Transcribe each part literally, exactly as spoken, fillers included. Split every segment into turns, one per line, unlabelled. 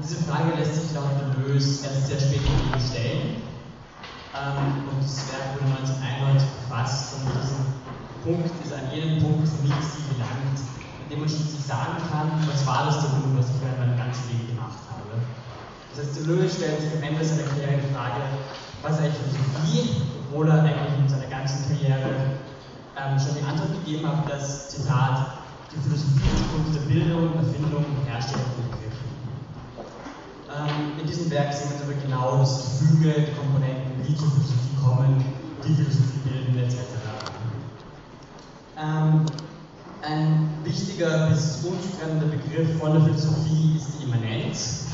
diese Frage lässt sich laut Deleuze erst sehr spät im Leben stellen. Ähm, und das Werk wurde neunzehnhunderteinundneunzig verfasst und diesen Punkt ist an jedem Punkt von Nixie gelangt, an dem man schließlich sagen kann, was war das denn nun, was ich während meinem ganzen Leben gemacht habe. Das heißt, Deleuze stellt sich am Ende seiner Karriere die Frage, was ist eigentlich Philosophie, obwohl er eigentlich in seiner ganzen Karriere ähm, schon die Antwort gegeben hat, dass, Zitat, die Philosophie ist die Kunst der Bildung, Erfindung und Herstellung von Begriffen. Ähm, in diesem Werk sehen wir aber genau das Gefüge, die Komponenten, die zur Philosophie kommen, die Philosophie bilden, et cetera. Ähm, ein wichtiger bis unzutrennender Begriff von der Philosophie ist die Immanenz.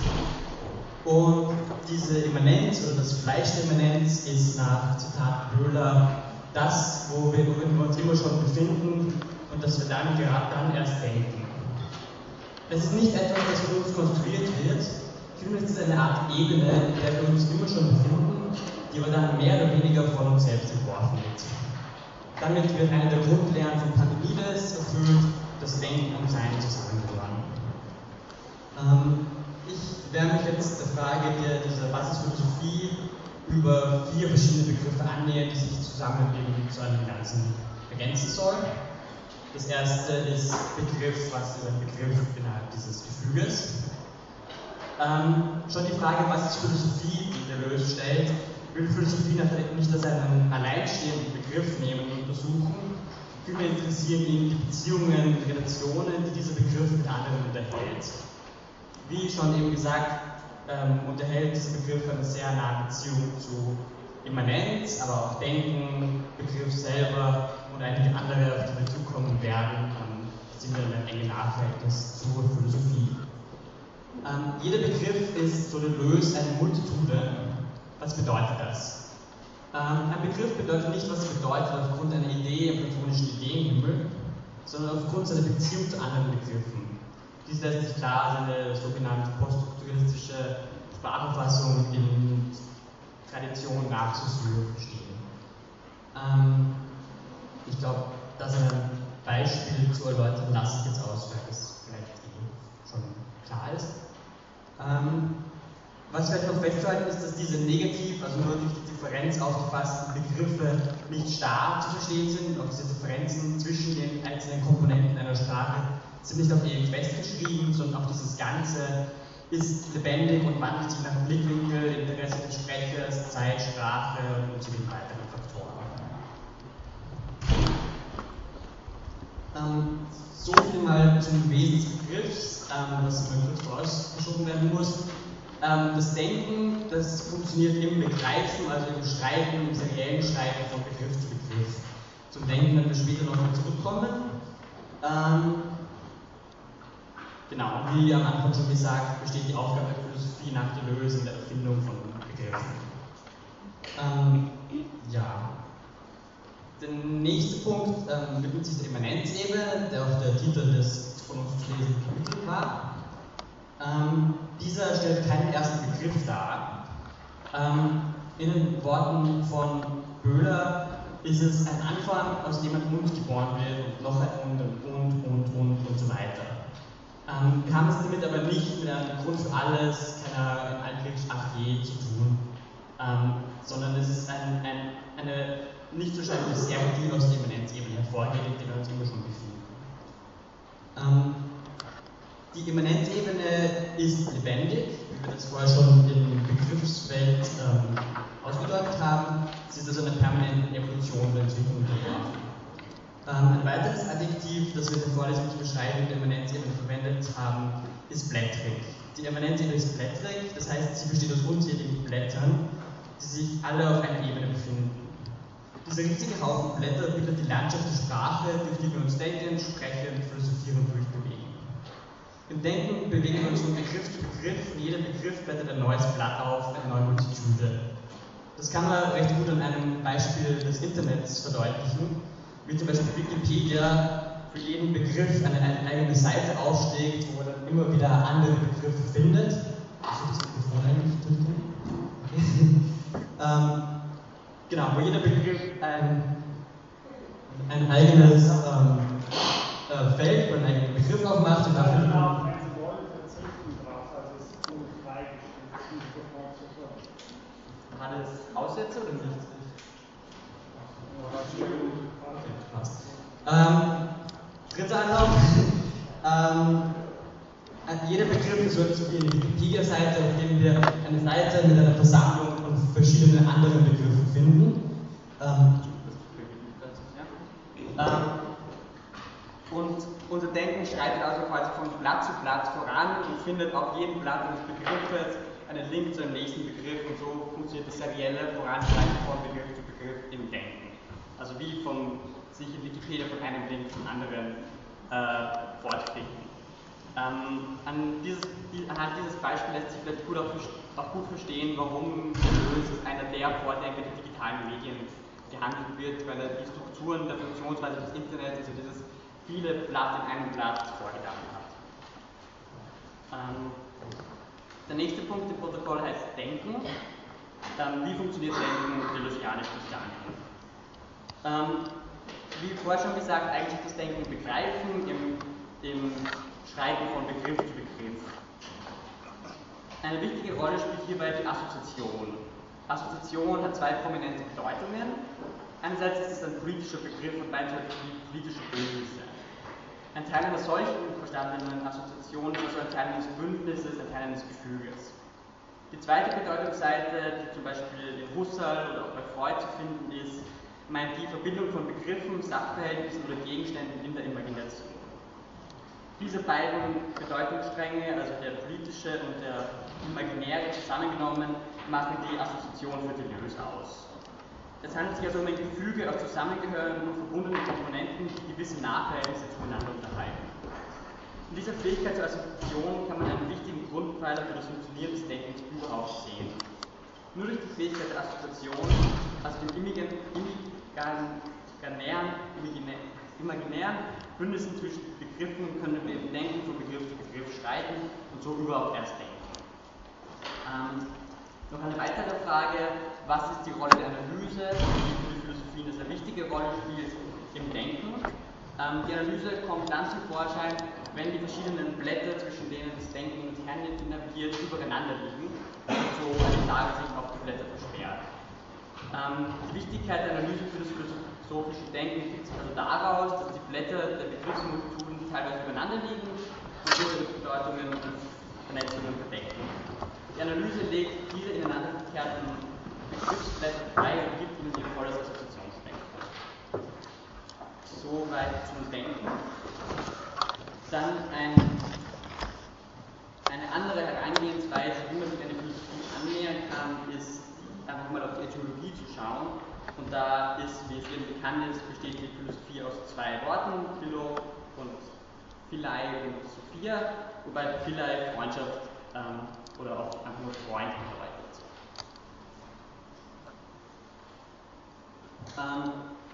Und diese Immanenz oder das Fleisch der Immanenz ist nach Zitat Böhler das, wo wir, worin wir uns immer schon befinden und das wir dann gerade dann erst denken. Es ist nicht etwas, das von uns konstruiert wird, vielmehr ist es eine Art Ebene, in der wir uns immer schon befinden, die aber dann mehr oder weniger von uns selbst entworfen wird. Damit wird eine der Grundlehren von Parmenides erfüllt, das Denken und Sein zusammengehören. Ähm, ich werde mich jetzt der Frage der, dieser Basisphilosophie über vier verschiedene Begriffe annähern, die sich zusammen eben zu einem Ganzen ergänzen sollen. Das erste ist Begriff, was ist ein Begriff innerhalb dieses Gefüges. Ähm, schon die Frage, was ist Philosophie, die Deleuze stellt, will Philosophie nicht als einen alleinstehenden Begriff nehmen und untersuchen, vielmehr interessieren ihn die Beziehungen, die Relationen, die dieser Begriff mit anderen unterhält. Wie schon eben gesagt, ähm, unterhält dieser Begriff eine sehr nahe Beziehung zu Immanenz, aber auch Denken, Begriff selber und einige andere, auf die wir zukommen werden, ähm, sind dann ein enges Nachverhältnis zur Philosophie. Ähm, jeder Begriff ist, so Deleuze, eine Multitude. Was bedeutet das? Ähm, ein Begriff bedeutet nicht, was er bedeutet aufgrund einer Idee im platonischen Ideenhimmel, sondern aufgrund seiner Beziehung zu anderen Begriffen. Dies lässt sich klar seine sogenannte poststrukturalistische Sprachauffassung in Tradition nach Saussure verstehen. Ähm, ich glaube, das ein Beispiel zu erläutern, lasse ich jetzt aus, weil das vielleicht eh schon klar ist. Ähm, was vielleicht noch festzuhalten ist, dass diese negativ, also nur durch die Differenz aufgefassten Begriffe nicht starr zu verstehen sind. Auch diese Differenzen zwischen den einzelnen Komponenten einer Sprache sind nicht auf ewig festgeschrieben, sondern auch dieses Ganze ist lebendig und wandelt sich nach dem Blickwinkel, Interesse des Sprechers, Zeit, Sprache und zu den weiteren Faktoren. Ähm, so viel mal zum Wesen des Begriffs, ähm, was immer kurz vorausgeschoben werden muss. Ähm, das Denken, das funktioniert im Begreifen, also im Streiten, im seriellen Streiten von Begriff zu Begriff. Zum Denken werden wir später nochmal zurückkommen. Ähm, genau, wie am Anfang schon gesagt, besteht die Aufgabe der Philosophie nach Deleuze in der Erfindung von Begriffen. Ähm, ja. Der nächste Punkt ähm, widmet sich der Immanenzebene, der auch der Titel des von uns zu lesenden Kapitels war. Ähm, dieser stellt keinen ersten Begriff dar. Ähm, in den Worten von Böhler ist es ein Anfang, aus dem ein Und geboren wird und noch ein Und und und und und so weiter. Ähm, wir haben es damit aber nicht mit einem Grund für alles, keiner in Altgriechisch Arche zu tun, ähm, sondern es ist ein, ein, eine nicht so scheinende Serie, die aus der Immanenzebene hervorgeht, in der wir uns immer schon befinden. Ähm, die Immanenzebene ist lebendig, wie wir das vorher schon im Begriffsfeld ähm, ausgedeutet haben. Sie ist also einer permanenten Evolution der Entwicklung unterworfen. Ähm, ein weiteres Adjektiv, das wir in der Vorlesung zur Beschreibung der Immanenzebene verwendet haben, ist blättrig. Die Immanenzebene ist blättrig, das heißt, sie besteht aus unzähligen Blättern, die sich alle auf einer Ebene befinden. Dieser riesige Haufen Blätter bildet die Landschaft der Sprache, durch die wir uns denken, sprechen, philosophieren und durchbewegen. Im Denken bewegen wir uns von Begriff zu Begriff und jeder Begriff blättert ein neues Blatt auf, eine neue Multitude. Das kann man recht gut an einem Beispiel des Internets verdeutlichen, wie zum Beispiel Wikipedia für jeden Begriff eine, eine eigene Seite aufschlägt, wo man dann immer wieder andere Begriffe findet. Ich das Mikrofon eigentlich durchgehen. ähm, genau, wo jeder Begriff ein, ein eigenes ähm, äh, Feld oder einen eigenen Begriff aufmacht und dafür. Jeder Begriff ist so wie eine Wikipedia-Seite, auf der wir eine Seite mit einer Versammlung von verschiedenen anderen Begriffen finden. Ähm,
ähm, und unser Denken schreitet also quasi von Blatt zu Blatt voran und findet auf jedem Blatt eines Begriffes einen Link zu einem nächsten Begriff, und so funktioniert das serielle Voranschreiten von Begriff zu Begriff im Denken. Also wie von sich in Wikipedia von einem Link zum anderen äh, fortklicken. Ähm, an dieses, die, anhand dieses Beispiels lässt sich vielleicht gut auch, auch gut verstehen, warum Deleuze als einer der Vordenker der digitalen Medien gehandelt wird, weil er die Strukturen der Funktionsweise des Internets, also dieses viele Blatt in einem Blatt, vorgedacht hat. Ähm, der nächste Punkt im Protokoll heißt Denken. Ähm, wie funktioniert Denken deleuzianisch verstanden? Ähm, wie vorher schon gesagt, eigentlich das Denken begreifen im, im Schreiben von Begriff zu Begriff. Eine wichtige Rolle spielt hierbei die Assoziation. Assoziation hat zwei prominente Bedeutungen. Einerseits ist es ein politischer Begriff und andererseits die politische Bündnisse. Ein Teil einer solchen verstandenen Assoziation ist also ein Teil eines Bündnisses, ein Teil eines Gefüges. Die zweite Bedeutungsseite, die zum Beispiel in Husserl oder auch bei Freud zu finden ist, meint die Verbindung von Begriffen, Sachverhältnissen oder Gegenständen in der Imagination. Diese beiden Bedeutungsstränge, also der politische und der imaginäre zusammengenommen, machen die Assoziation für Deleuze aus. Es handelt sich also um ein Gefüge aus zusammengehörenden und verbundenen Komponenten, die gewisse Nachverhältnisse zueinander unterhalten. In dieser Fähigkeit zur Assoziation kann man einen wichtigen Grundpfeiler für das Funktionieren des Denkens überhaupt sehen. Nur durch die Fähigkeit der Assoziation, also dem imaginären, imaginären Bündnissen zwischen Begriffen, können wir im Denken von Begriff zu Begriff schreiten und so überhaupt erst denken. Ähm, noch eine weitere Frage: Was ist die Rolle der Analyse, die für die Philosophie eine sehr wichtige Rolle spielt im Denken? Ähm, die Analyse kommt dann zum Vorschein, wenn die verschiedenen Blätter, zwischen denen das Denken hin und her navigiert, übereinander liegen und so eine klare Sicht auf die Blätter versperrt. Ähm, die Wichtigkeit der Analyse für das philosophische Denken gibt sich also daraus, dass die Blätter der Begriffsmultituden teilweise übereinander liegen und ihre Bedeutungen und Vernetzungen verdecken. Die Analyse legt diese ineinander verkehrten Begriffsblätter frei und gibt ihnen ihr volles Assoziationsspektrum. Soweit zum Denken. Dann ein, eine andere Herangehensweise, wie man sich eine Philosophie annähern kann, ist einfach mal auf die Etymologie zu schauen. Und da ist, wie es Ihnen bekannt ist, besteht die Philosophie aus zwei Worten, Philo und Philae und Sophia, wobei Philae Freundschaft ähm, oder auch einfach nur Freund bedeutet. Ähm,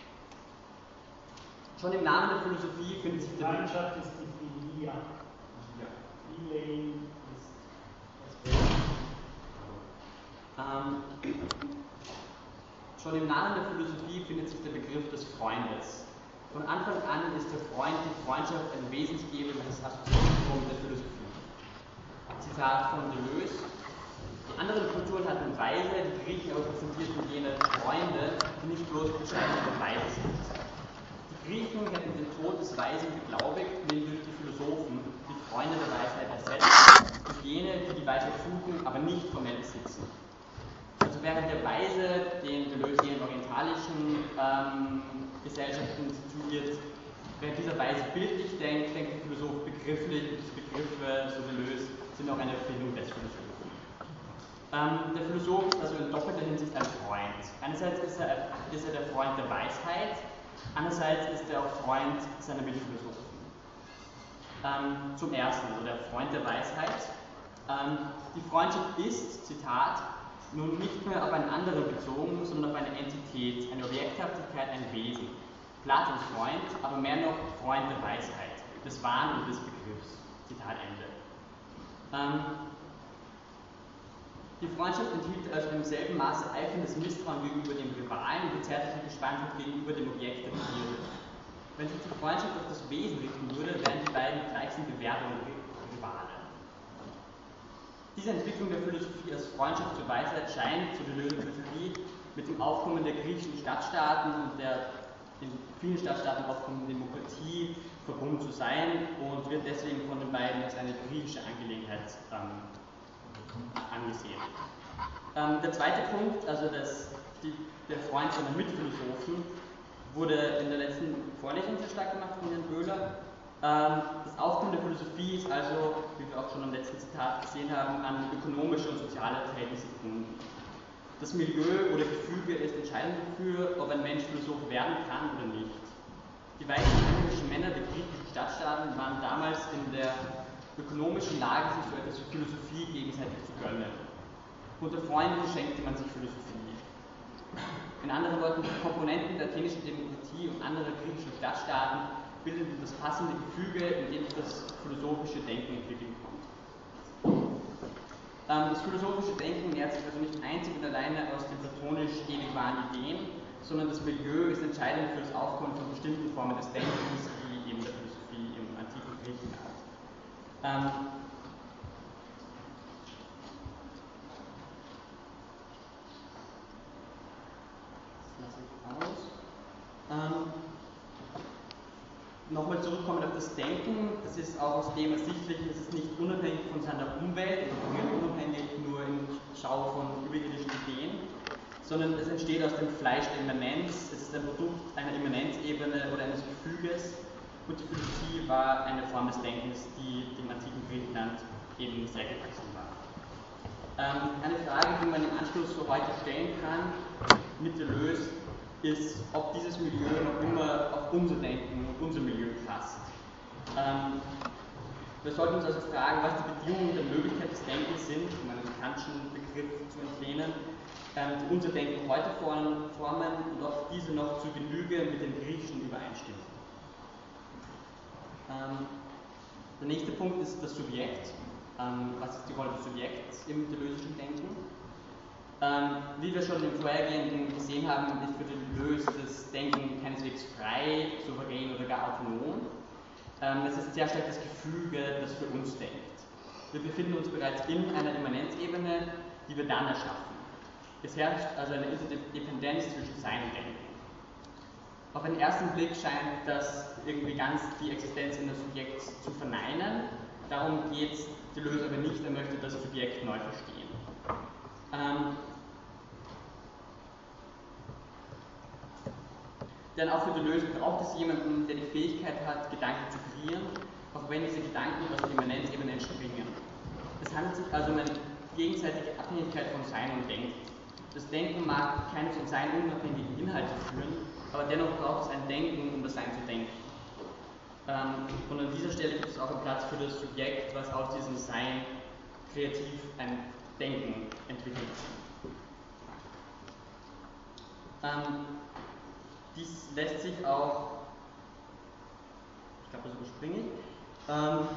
schon im Namen der Philosophie findet sich der
Freundschaft ist die Philia.
Ja.
Philae ist das
ähm, Schon im Namen der Philosophie findet sich der Begriff des Freundes. Von Anfang an ist der Freund die Freundschaft ein wesensgebendes Assoziatum der Philosophie. Zitat von Deleuze: Die anderen Kulturen hatten Weise, die Griechen aber präsentierten jene Freunde, die nicht bloß beschreibende Weise sind. Die Griechen hätten den Tod des Weisen beglaubigt, indem durch die Philosophen die Freunde der Weisheit ersetzt, und jene, die die Weisheit suchen, aber nicht formell besitzen. Also während der Weise, den Deleuze in orientalischen ähm, Gesellschaften situiert, während dieser Weise bildlich denkt, denkt der Philosoph begrifflich, und diese Begriffe, so Deleuze, sind auch eine Erfindung des Philosophen. Ähm, der Philosoph ist also in doppelter Hinsicht ein Freund. Einerseits ist er, ist er der Freund der Weisheit, andererseits ist er auch Freund seiner Mitphilosophen. Ähm, zum Ersten, also der Freund der Weisheit. Ähm, die Freundschaft ist, Zitat, nun nicht mehr auf einen anderen bezogen, sondern auf eine Entität, eine Objekthaftigkeit, ein Wesen. Platons Freund, aber mehr noch Freund der Weisheit, des Wahn und des Begriffs. Zitat Ende. Ähm, die Freundschaft enthielt also im selben Maße eiferndes Misstrauen gegenüber dem Rivalen und zärtliche Gespanntheit gegenüber dem Objekt der Begierde. Wenn sich die Freundschaft auf das Wesen richten würde, wären die beiden gleichsam Bewerber und Rivalen. Diese Entwicklung der Philosophie als Freundschaft zur Weisheit scheint, zu der Philosophie, mit dem Aufkommen der griechischen Stadtstaaten und der in vielen Stadtstaaten auch von Demokratie verbunden zu sein und wird deswegen von den beiden als eine griechische Angelegenheit ähm, angesehen. Ähm, der zweite Punkt, also das, die, der Freund seiner Mitphilosophen, wurde in der letzten Vorlesung sehr stark gemacht von Herrn Böhler. Ähm, das Aufkommen der Philosophie ist also, wie wir auch schon am letzten Zitat gesehen haben, an ökonomische und soziale Verhältnisse gebunden. Das Milieu oder Gefüge ist entscheidend dafür, ob ein Mensch Philosoph werden kann oder nicht. Die weißen englischen Männer der griechischen Stadtstaaten waren damals in der ökonomischen Lage, sich so etwas wie Philosophie gegenseitig zu gönnen. Unter Freunden schenkte man sich Philosophie. In anderen Worten, die Komponenten der athenischen Demokratie und anderer griechischer Stadtstaaten bildeten das passende Gefüge, in dem sich das philosophische Denken entwickeln konnte. Ähm, das philosophische Denken nährt sich also nicht einzig und alleine aus den platonisch ewig wahren Ideen, sondern das Milieu ist entscheidend für das Aufkommen von bestimmten Formen des Denkens, wie eben der Philosophie im antiken Griechenland. Ähm, das lasse ich aus. Ähm, Nochmal zurückkommen auf das Denken, das ist auch aus dem ersichtlich, es ist nicht unabhängig von seiner Umwelt, oder unabhängig nur in Schau von überirdischen Ideen, sondern es entsteht aus dem Fleisch der Immanenz, es ist ein Produkt einer Immanenzebene oder eines Gefüges, und die Philosophie war eine Form des Denkens, die dem antiken Griechenland eben sehr gewachsen war. Ähm, eine Frage, die man im Anschluss für heute stellen kann, mit Deleuze, ist, ob dieses Milieu noch immer auf unser Denken und unser Milieu passt. Ähm, wir sollten uns also fragen, was die Bedingungen der Möglichkeit des Denkens sind, um einen kantischen Begriff zu entlehnen, ähm, die unser Denken heute formen und ob diese noch zu Genüge mit den griechischen übereinstimmen. Ähm, der nächste Punkt ist das Subjekt. Ähm, was ist die Rolle des Subjekts im deleuze'schen Denken? Ähm, wie wir schon im Vorhergehenden gesehen haben, ist für Deleuze das Denken keineswegs frei, souverän oder gar autonom. Ähm, es ist sehr stark das Gefüge, das für uns denkt. Wir befinden uns bereits in einer Immanenzebene, die wir dann erschaffen. Es herrscht also eine Interdependenz zwischen Sein und Denken. Auf den ersten Blick scheint das irgendwie ganz die Existenz eines Subjekts zu verneinen. Darum geht es Deleuze aber nicht, er möchte das Subjekt neu verstehen. Ähm, denn auch für Deleuze braucht es jemanden, der die Fähigkeit hat, Gedanken zu kreieren, auch wenn diese Gedanken aus der Immanenzebene entspringen. Es handelt sich also um eine gegenseitige Abhängigkeit von Sein und Denken. Das Denken mag keine von Sein unabhängigen Inhalte führen, aber dennoch braucht es ein Denken, um das Sein zu denken. Ähm, und an dieser Stelle gibt es auch einen Platz für das Subjekt, was aus diesem Sein kreativ ein Denken entwickelt. Ähm, dies lässt sich auch, ich glaube, das überspringe ich, ähm,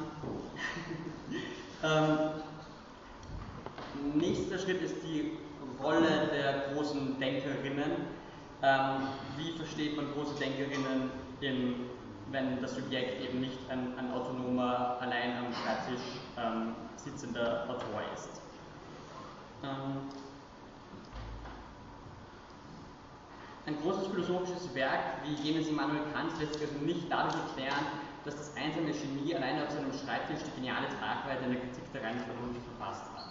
ähm, nächster Schritt ist die Rolle der großen Denkerinnen. Ähm, wie versteht man große Denkerinnen, im, wenn das Subjekt eben nicht ein, ein autonomer, allein am Schreibtisch ähm, sitzender Autor ist? Ähm, ein großes philosophisches Werk wie jenes Immanuel Kants lässt sich also nicht dadurch erklären, dass das einsame Genie alleine auf seinem Schreibtisch die geniale Tragweite einer Kritik der reinen Vernunft verfasst hat.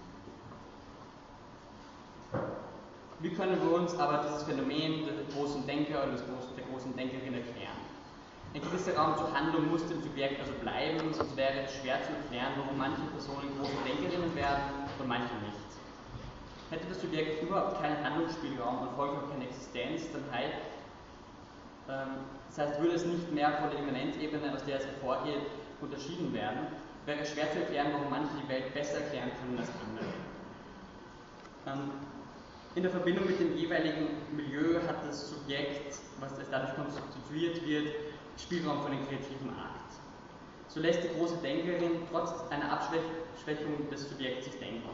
Wie können wir uns aber dieses Phänomen der großen Denker oder der großen Denkerin erklären? Ein gewisser Raum zur Handlung muss dem Subjekt also bleiben, sonst wäre es schwer zu erklären, warum manche Personen große Denkerinnen werden und manche nicht. Hätte das Subjekt überhaupt keinen Handlungsspielraum und folglich auch keine Existenz, dann halt, ähm, das heißt, würde es nicht mehr von der Immanenzebene, aus der es hervorgeht, unterschieden werden, wäre es schwer zu erklären, warum manche die Welt besser erklären können als andere. Ähm, in der Verbindung mit dem jeweiligen Milieu hat das Subjekt, was es dadurch konstituiert wird, Spielraum für den kreativen Akt. So lässt die große Denkerin trotz einer Abschwächung des Subjekts sich denken.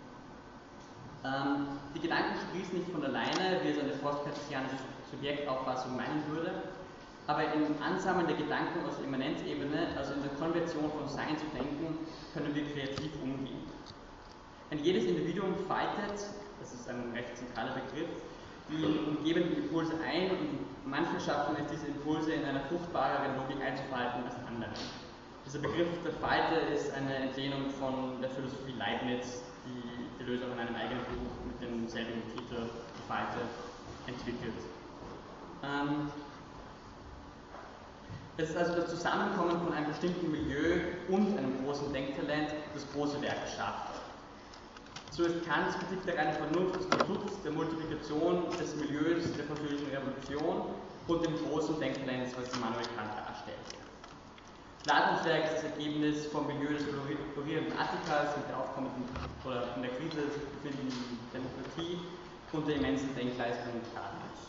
Ähm, die Gedanken sprießen nicht von alleine, wie es eine postkartesianische Subjektauffassung meinen würde, aber im Ansammeln der Gedanken aus der Immanenzebene, also in der Konversion von Sein zu denken, können wir kreativ umgehen. Ein jedes Individuum fightet, das ist ein recht zentraler Begriff, die umgebenden Impulse ein und manche schaffen es, diese Impulse in einer fruchtbareren Logik einzufalten als andere. Dieser Begriff der Falte ist eine Entlehnung von der Philosophie Leibniz, die Deleuze auch in einem eigenen Buch mit demselben Titel, die Falte, entwickelt. Ähm, es ist also das Zusammenkommen von einem bestimmten Milieu und einem großen Denktalent, das große Werke schafft. So ist Kants Kritik der reinen Vernunft das Produkt der Multiplikation des Milieus der französischen Revolution und dem großen Denktalent, was Immanuel Kant darstellt. Platons Werk ist das Ergebnis vom Milieu des florierenden Attikas mit der aufkommenden oder in der Krise sich befindenden Demokratie und der immensen Denkleistung Platons.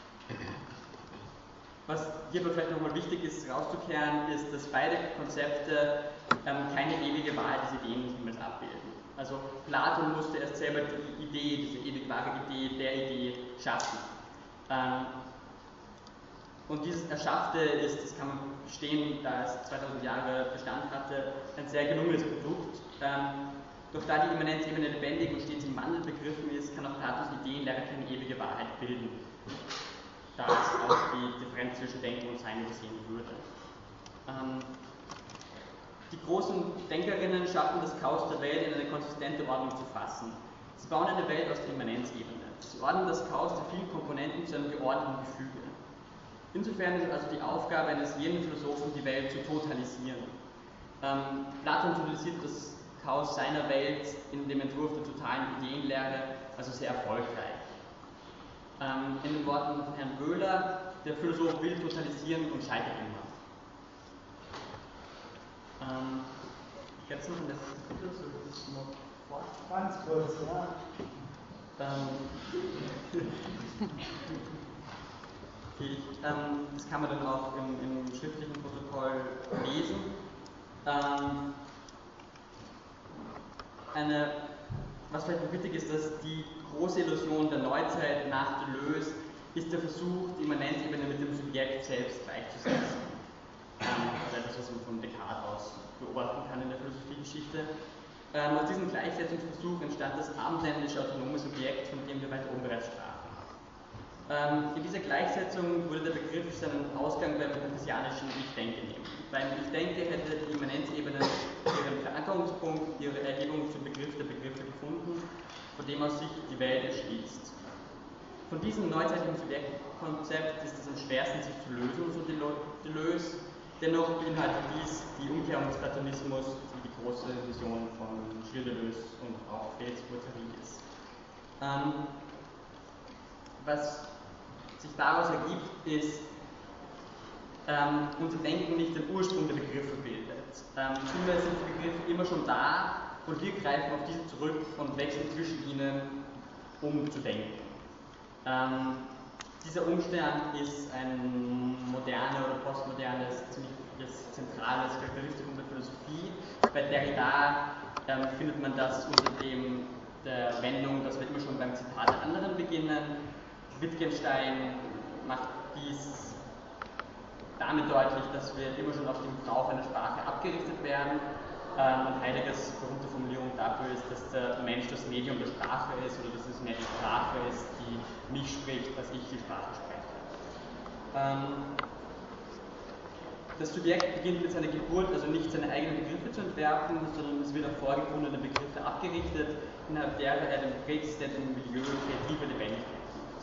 Was hierbei vielleicht nochmal wichtig ist herauszukehren, ist, dass beide Konzepte ähm, keine ewige Wahl des Ideenhimmels abbilden. Also Platon musste erst selber die Idee, diese ewig wahre Idee der Idee schaffen. Ähm, und dieses Erschaffte ist, das kann man verstehen, da es zweitausend Jahre Bestand hatte, ein sehr gelungenes Produkt. Ähm, doch da die Immanenzebene lebendig und stets im Wandel begriffen ist, kann auch Platons Ideenlehre keine ewige Wahrheit bilden, da es auch die Differenz zwischen Denken und Sein übersehen würde. Ähm, Die großen Denkerinnen schaffen das Chaos der Welt in eine konsistente Ordnung zu fassen. Sie bauen eine Welt aus der Immanenzebene. Sie ordnen das Chaos der vielen Komponenten zu einem geordneten Gefüge. Insofern ist also die Aufgabe eines jeden Philosophen, die Welt zu totalisieren. Ähm, Platon totalisiert das Chaos seiner Welt in dem Entwurf der totalen Ideenlehre, also sehr erfolgreich. Ähm, in den Worten von Herrn Böhler, der Philosoph will totalisieren und scheitert immer. Ähm, jetzt noch ein letztes Kapitel, soll ich das noch fort?
Ganz kurz, ja.
Ähm, okay, ähm, das kann man dann auch im, im schriftlichen Protokoll lesen. Ähm, eine, was vielleicht noch wichtig ist, dass die große Illusion der Neuzeit nach Deleuze ist der Versuch, die Immanenzebene mit dem Subjekt selbst gleichzusetzen. Also etwas, was man von Descartes aus beobachten kann in der Philosophiegeschichte. Ähm, aus diesem Gleichsetzungsversuch entstand das abendländische autonome Subjekt, von dem wir weit oben bereits sprachen. Ähm, in dieser Gleichsetzung würde der Begriff seinen Ausgang beim cartesianischen Ich-Denke nehmen. Beim Ich-Denke hätte die Immanenzebene ihren Verankerungspunkt, ihre Erhebung zum Begriff der Begriffe gefunden, von dem aus sich die Welt erschließt. Von diesem neuzeitlichen Subjektkonzept ist es am schwersten, sich zu lösen, so Deleuze. Dennoch beinhaltet dies die Umkehrung des Platonismus, die die große Vision von Gilles Deleuze und auch Félix Guattari ist. Ähm, was sich daraus ergibt, ist, ähm, unser Denken nicht den Ursprung der Begriffe bildet. Ähm, vielmehr sind die Begriffe immer schon da und wir greifen auf diese zurück und wechseln zwischen ihnen, um zu denken. Ähm, Dieser Umstand ist ein moderne oder postmodernes, ziemlich zentrales Charakteristikum der Philosophie. Bei Derrida ähm, findet man das unter dem der Wendung, dass wir immer schon beim Zitat der anderen beginnen. Wittgenstein macht dies damit deutlich, dass wir immer schon auf den Gebrauch einer Sprache abgerichtet werden. Ähm, und Heideggers berühmte Formulierung dafür ist, dass der Mensch das Medium der Sprache ist oder dass es mehr die Sprache ist, die mich spricht, als ich die Sprache spreche. Ähm, das Subjekt beginnt mit seiner Geburt, also nicht seine eigenen Begriffe zu entwerfen, sondern es wird auf vorgefundene Begriffe abgerichtet, innerhalb derer er dem präexistenten Milieu kreative Lebendigkeit gibt.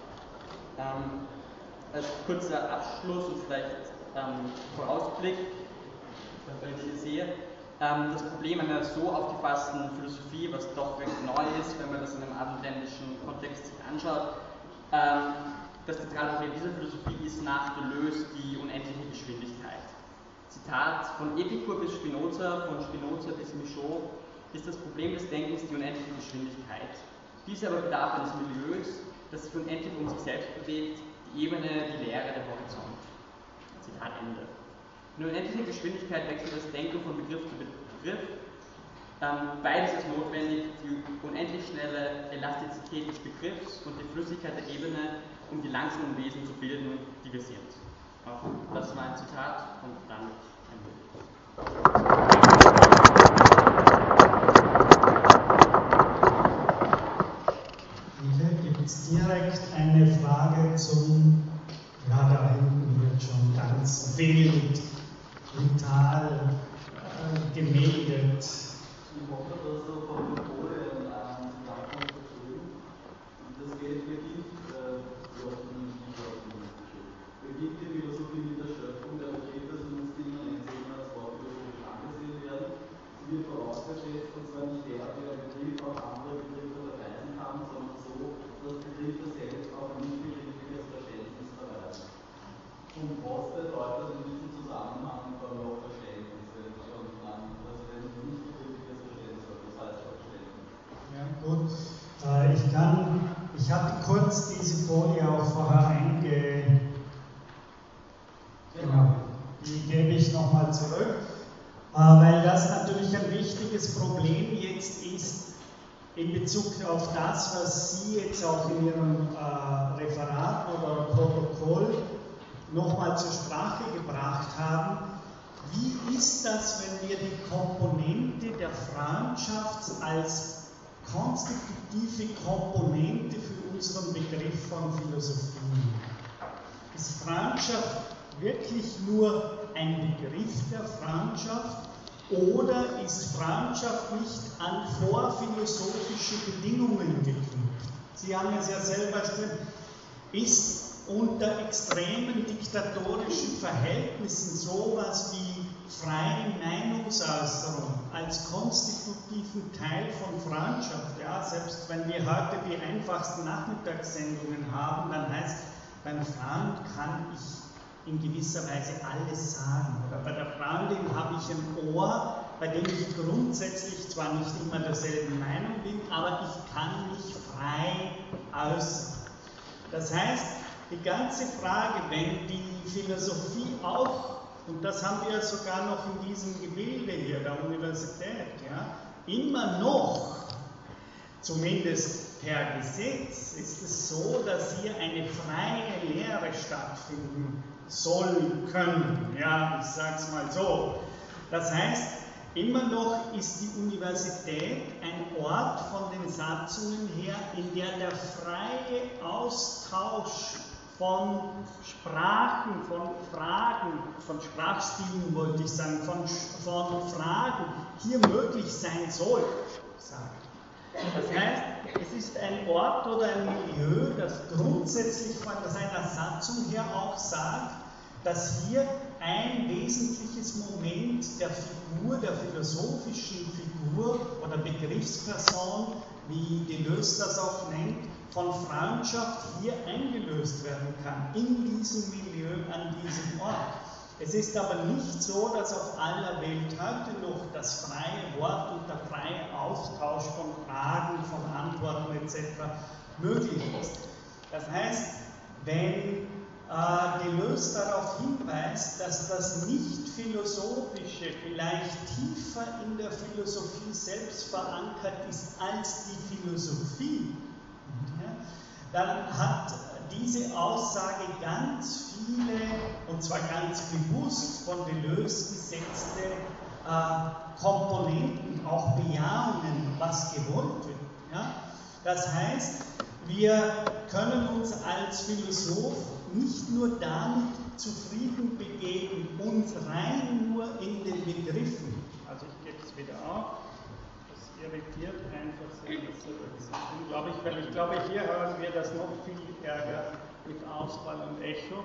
Ähm, als kurzer Abschluss und vielleicht ähm, Vorausblick, wenn ich hier sehe, ähm, das Problem einer so aufgefassten Philosophie, was doch recht neu ist, wenn man das in einem abendländischen Kontext sich anschaut, ähm, das zentrale Problem dieser Philosophie ist nach Deleuze die unendliche Geschwindigkeit. Zitat: Von Epikur bis Spinoza, von Spinoza bis Michaud ist das Problem des Denkens die unendliche Geschwindigkeit. Dies aber bedarf eines Milieus, das sich unendlich um sich selbst bewegt, die Ebene, die Leere, der Horizont. Zitat Ende. In unendlicher Geschwindigkeit wechselt das Denken von Begriff zu Begriff. Ähm, beides ist notwendig, die unendlich schnelle Elastizität des Begriffs und die Flüssigkeit der Ebene, um die langsamen Wesen zu bilden, die wir sind. Auch das war ein Zitat und damit ein Bild.
Gibt es direkt eine
wird vorausgesetzt, und zwar nicht der, der Begriff auf andere Begriffe verweisen kann, sondern so, dass Begriffe selbst auf ein nicht-begriffliches Verständnis verweisen. Und was bedeutet in diesem Zusammenhang dann noch Verständnisse? Und dann, also wenn ein nicht-begriffliches Verständnis hat, das heißt auch Verständnis.
Ja, gut. Äh, ich kann, ich hatte kurz diese Folie auch vorher einge... Genau. Die gebe ich nochmal zurück, äh, weil das natürlich ein wichtiges Problem jetzt ist in Bezug auf das, was Sie jetzt auch in Ihrem äh, Referat oder Protokoll nochmal zur Sprache gebracht haben. Wie ist das, wenn wir die Komponente der Freundschaft als konstitutive Komponente für unseren Begriff von Philosophie nehmen? Ist Freundschaft wirklich nur ein Begriff der Freundschaft oder ist Freundschaft nicht an vorphilosophische Bedingungen geknüpft? Sie haben es ja selber gesagt, ist unter extremen diktatorischen Verhältnissen sowas wie freie Meinungsäußerung als konstitutiven Teil von Freundschaft, ja, selbst wenn wir heute die einfachsten Nachmittagssendungen haben, dann heißt, beim Freund kann ich in gewisser Weise alles sagen. Oder bei der Freundin habe ich ein Ohr, bei dem ich grundsätzlich zwar nicht immer derselben Meinung bin, aber ich kann mich frei äußern. Das heißt, die ganze Frage, wenn die Philosophie auch, und das haben wir sogar noch in diesem Gebilde hier der Universität, ja, immer noch, zumindest per Gesetz, ist es so, dass hier eine freie Lehre stattfinden soll können. Ja, ich sage es mal so. Das heißt, immer noch ist die Universität ein Ort von den Satzungen her, in der der freie Austausch von Sprachen, von Fragen, von Sprachstilen wollte ich sagen, von, von Fragen hier möglich sein soll. Das heißt, es ist ein Ort oder ein Milieu, das grundsätzlich von seiner Satzung her auch sagt, dass hier ein wesentliches Moment der Figur, der philosophischen Figur oder Begriffsperson, wie Deleuze das auch nennt, von Freundschaft hier eingelöst werden kann, in diesem Milieu, an diesem Ort. Es ist aber nicht so, dass auf aller Welt heute noch das freie Wort und der freie Austausch von Fragen, von Antworten et cetera möglich ist. Das heißt, wenn äh, Deleuze darauf hinweist, dass das Nicht-Philosophische vielleicht tiefer in der Philosophie selbst verankert ist als die Philosophie, ja, dann hat diese Aussage ganz viele, und zwar ganz bewusst von Deleuze gesetzte äh, Komponenten, auch Bejahungen, was gewollt wird. Ja? Das heißt, wir können uns als Philosoph nicht nur damit zufrieden begeben, uns rein nur in den Begriffen, also ich gebe es wieder auf, das irritiert einfach sehr, das ist unglaublich, weil ich glaube, hier hören wir das noch viel ärger mit Ausfall und Echo.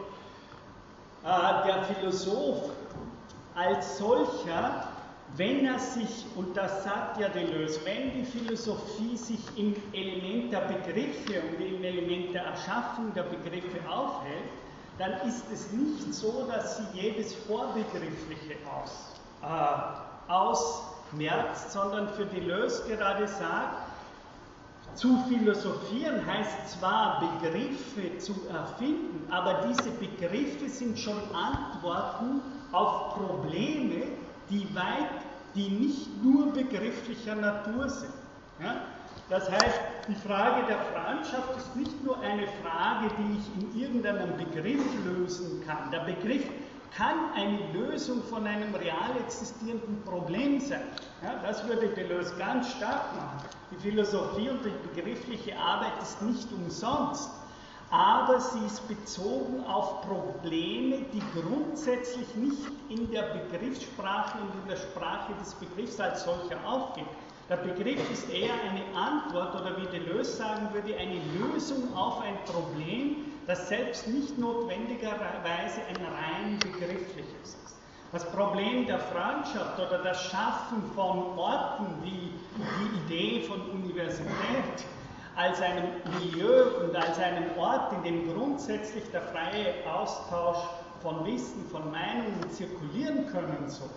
Äh, der Philosoph als solcher, wenn er sich, und das sagt ja Deleuze, wenn die Philosophie sich im Element der Begriffe und im Element der Erschaffung der Begriffe aufhält, dann ist es nicht so, dass sie jedes Vorbegriffliche aus, äh, ausmerzt, sondern für Deleuze gerade sagt, zu philosophieren heißt zwar Begriffe zu erfinden, aber diese Begriffe sind schon Antworten auf Probleme, die weit, die nicht nur begrifflicher Natur sind. Ja? Das heißt, die Frage der Freundschaft ist nicht nur eine Frage, die ich in irgendeinem Begriff lösen kann. Der Begriff kann eine Lösung von einem real existierenden Problem sein. Ja, das würde Deleuze ganz stark machen. Die Philosophie und die begriffliche Arbeit ist nicht umsonst, aber sie ist bezogen auf Probleme, die grundsätzlich nicht in der Begriffssprache und in der Sprache des Begriffs als solcher aufgehen. Der Begriff ist eher eine Antwort oder wie Deleuze sagen würde, eine Lösung auf ein Problem, das selbst nicht notwendigerweise ein rein begriffliches ist. Das Problem der Freundschaft oder das Schaffen von Orten wie die Idee von Universität als einem Milieu und als einem Ort, in dem grundsätzlich der freie Austausch von Wissen, von Meinungen zirkulieren können soll.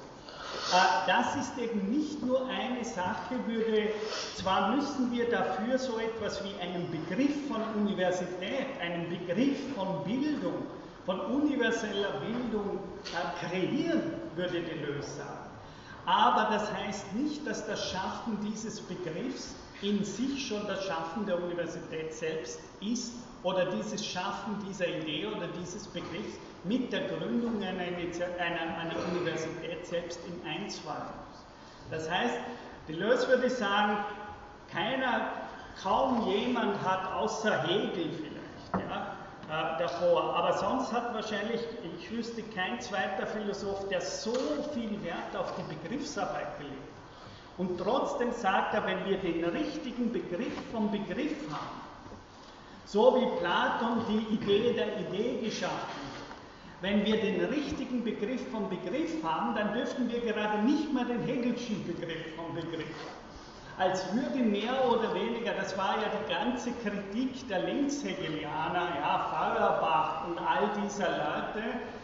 Das ist eben nicht nur eine Sache, würde, zwar müssen wir dafür so etwas wie einen Begriff von Universität, einen Begriff von Bildung, von universeller Bildung äh, kreieren, würde Deleuze sagen. Aber das heißt nicht, dass das Schaffen dieses Begriffs in sich schon das Schaffen der Universität selbst ist oder dieses Schaffen dieser Idee oder dieses Begriffs mit der Gründung einer, einer, einer Universität selbst in eins fallen muss. Das heißt, Deleuze würde sagen, keiner, kaum jemand hat außer Hegel vielleicht, ja, äh, davor, aber sonst hat wahrscheinlich, ich wüsste, kein zweiter Philosoph, der so viel Wert auf die Begriffsarbeit gelegt hat. Und trotzdem sagt er, wenn wir den richtigen Begriff vom Begriff haben, so wie Platon die Idee der Idee geschaffen hat, wenn wir den richtigen Begriff vom Begriff haben, dann dürften wir gerade nicht mehr den Hegelschen Begriff vom Begriff haben. Als würde mehr oder weniger, das war ja die ganze Kritik der Linkshegelianer, ja, Feuerbach und all dieser Leute,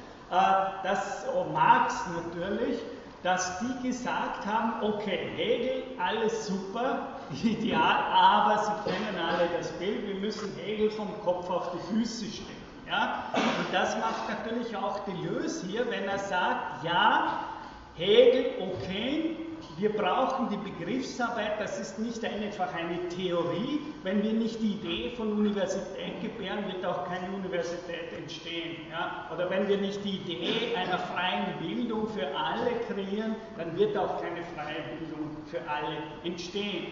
äh, das, oh, Marx natürlich, dass die gesagt haben, okay, Hegel, alles super, ideal, aber Sie kennen alle das Bild, wir müssen Hegel vom Kopf auf die Füße stellen. Ja? Und das macht natürlich auch Deleuze hier, wenn er sagt, ja, Hegel, okay, wir brauchen die Begriffsarbeit, das ist nicht einfach eine Theorie, wenn wir nicht die Idee von Universität gebären, wird auch keine Universität entstehen. Ja? Oder wenn wir nicht die Idee einer freien Bildung für alle kreieren, dann wird auch keine freie Bildung für alle entstehen.